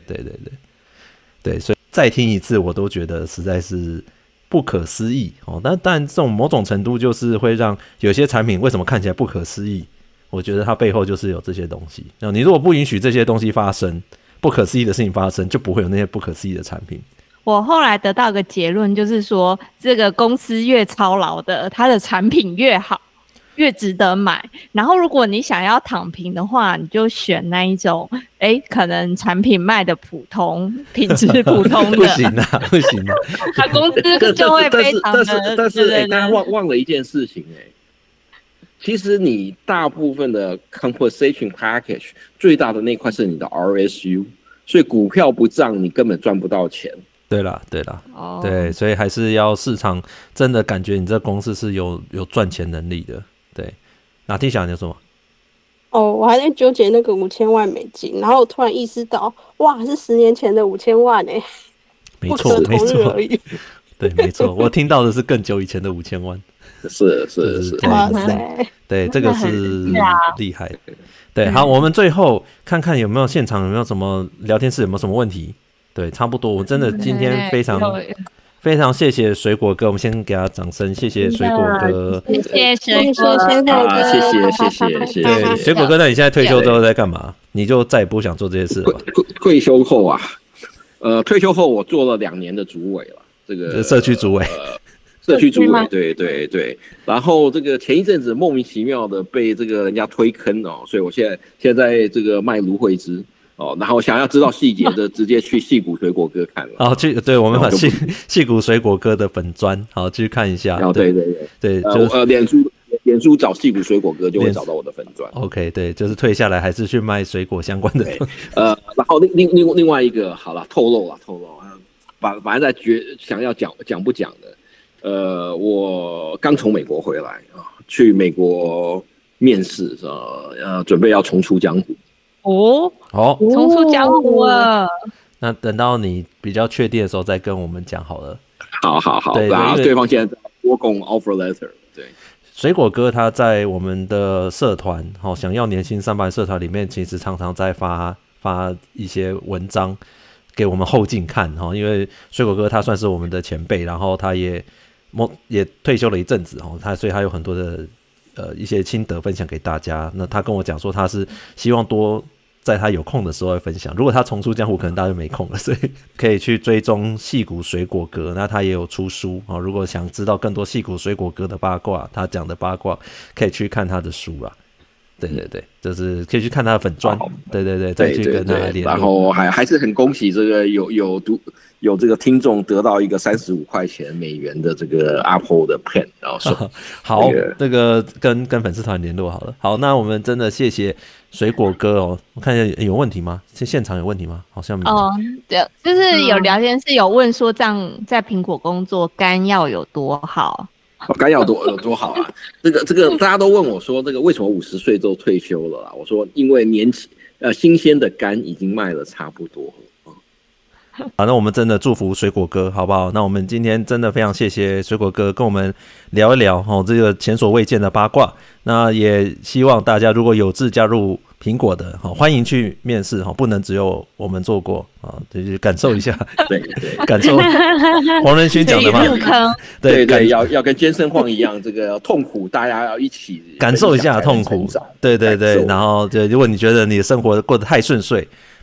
[SPEAKER 1] 所以再听一次，我都觉得实在是不可思议但这种某种程度就是会让有些产品为什么看起来不可思议？我觉得它背后就是有这些东西。你如果不允许这些东西发生，不可思议的事情发生，就不会有那些不可思议的产品。
[SPEAKER 2] 我后来得到一个结论，就是说这个公司越操劳的，它的产品越好，越值得买。然后如果你想要躺平的话，你就选那一种可能产品卖的普通，品质普通的
[SPEAKER 1] 不行啊，
[SPEAKER 2] 他公司就会非常的。
[SPEAKER 5] 但是大家忘了一件事情其实你大部分的 compensation package 最大的那块是你的 RSU， 所以股票不涨你根本赚不到钱。
[SPEAKER 1] 对啦，对，所以还是要市场真的感觉你这公司是有赚钱能力的。对，哪天想你有什么？
[SPEAKER 4] 我还在纠结那个5000万美金，然后我突然意识到，哇，是10年前的5000万
[SPEAKER 1] 没错，对，没错，我听到的是更久以前的5000万。
[SPEAKER 5] 是，
[SPEAKER 4] 哇塞，
[SPEAKER 1] 对，这个是厉害。对，好，我们最后看看有没有现场有没有什么聊天室有没有什么问题。对，差不多。我真的今天非常谢谢水果哥，我们先给他掌声，谢谢水果哥，
[SPEAKER 2] 谢谢水果哥，
[SPEAKER 5] 谢谢。
[SPEAKER 1] 对，水果哥，那你现在退休之后在干嘛？你就再也不想做这些事了吧？
[SPEAKER 5] 退休后啊，退休后我做了2年的主委了，这个
[SPEAKER 1] 社区主委。
[SPEAKER 5] 社区主委，对，然后这个前一阵子莫名其妙的被这个人家推坑所以我现在这个卖芦荟汁然后想要知道细节的，直接去矽谷水果哥看了。
[SPEAKER 1] 对，我们把矽谷水果哥的粉专去看一下。
[SPEAKER 5] 对，就是脸书找矽谷水果哥就会找到我的粉专。
[SPEAKER 1] OK， 对，就是退下来还是去卖水果相关的。
[SPEAKER 5] 然后另外一个好了，透露本来在想要讲不讲的。我刚从美国回来去美国面试准备要重出江湖。
[SPEAKER 2] 重出江湖了。
[SPEAKER 1] 那等到你比较确定的时候再跟我们讲好了。
[SPEAKER 5] 好，对方现在在work on offer letter。对，
[SPEAKER 1] 水果哥他在我们的社团想要年薪300社团里面，其实常常在发一些文章给我们后进看因为水果哥他算是我们的前辈，然后他也退休了一阵子所以他有很多的一些心得分享给大家。那他跟我讲说他是希望多在他有空的时候会分享，如果他重出江湖可能大家就没空了，所以可以去追踪矽谷水果哥。那他也有出书如果想知道更多矽谷水果哥的八卦，他讲的八卦可以去看他的书啦。对，就是可以去看他的粉专。对，再去跟他联络。
[SPEAKER 5] 然后还是很恭喜这个有这个听众得到一个35块钱美元的这个 Apple 的 Pen， 然后说
[SPEAKER 1] 好，这个跟粉丝团联络好了。好，那我们真的谢谢水果哥我看一下有问题吗？现场有问题吗？好像没有。
[SPEAKER 2] 对，就是有聊天室有问说，这样在苹果工作肝要有多好？
[SPEAKER 5] 肝要有多好啊！这个大家都问我说，这个为什么50岁就退休了啦？我说因为新鲜的肝已经卖了差不多了。
[SPEAKER 1] 好，那我们真的祝福水果哥，好不好？那我们今天真的非常谢谢水果哥跟我们聊一聊这个前所未见的八卦。那也希望大家如果有志加入苹果的欢迎去面试不能只有我们做过就是感受一下。
[SPEAKER 5] 对，
[SPEAKER 1] 感受黄仁勋讲的嘛。
[SPEAKER 5] 对，要跟健身晃一样，这个痛苦大家要一起
[SPEAKER 1] 感受一下痛苦。对，然后如果你觉得你的生活过得太顺遂，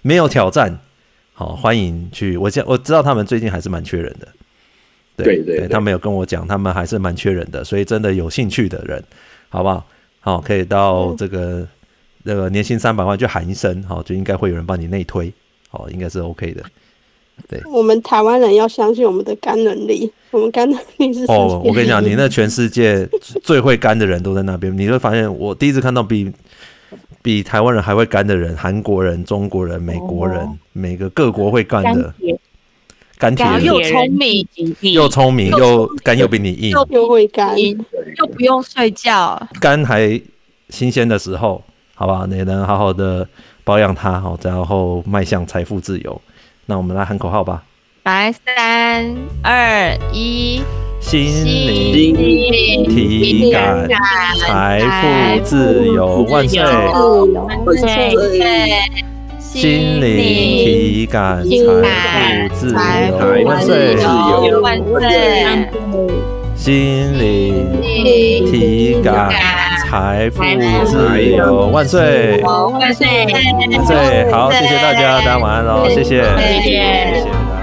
[SPEAKER 1] 没有挑战，好，欢迎去。我知道他们最近还是蛮缺人的，对，他们有跟我讲，他们还是蛮缺人的，所以真的有兴趣的人，好不好？好，可以到这个年薪300万就喊一声，好，就应该会有人帮你内推，好，应该是 OK 的。对，
[SPEAKER 4] 我们台湾人要相信我们的肝能力，我们肝能力是
[SPEAKER 1] 我跟你讲，你那全世界最会肝的人都在那边，你会发现，我第一次看到比台湾人还会干的人，韩国人、中国人、美国人，每个各国会干的，干铁
[SPEAKER 2] 又聪明，
[SPEAKER 1] 又聪明，又肝又比你硬，
[SPEAKER 4] 又会干，
[SPEAKER 2] 又不用睡觉，
[SPEAKER 1] 肝还新鲜的时候，好吧，你能好好的保养它，好，然后迈向财富自由。那我们来喊口号吧。
[SPEAKER 2] 来，3、2、1，
[SPEAKER 1] 心灵体感，财富自由万岁！心灵体感，财富自由万岁！心灵体感，财富自由万岁！万岁！好，谢谢大家，大家晚安喽，谢谢。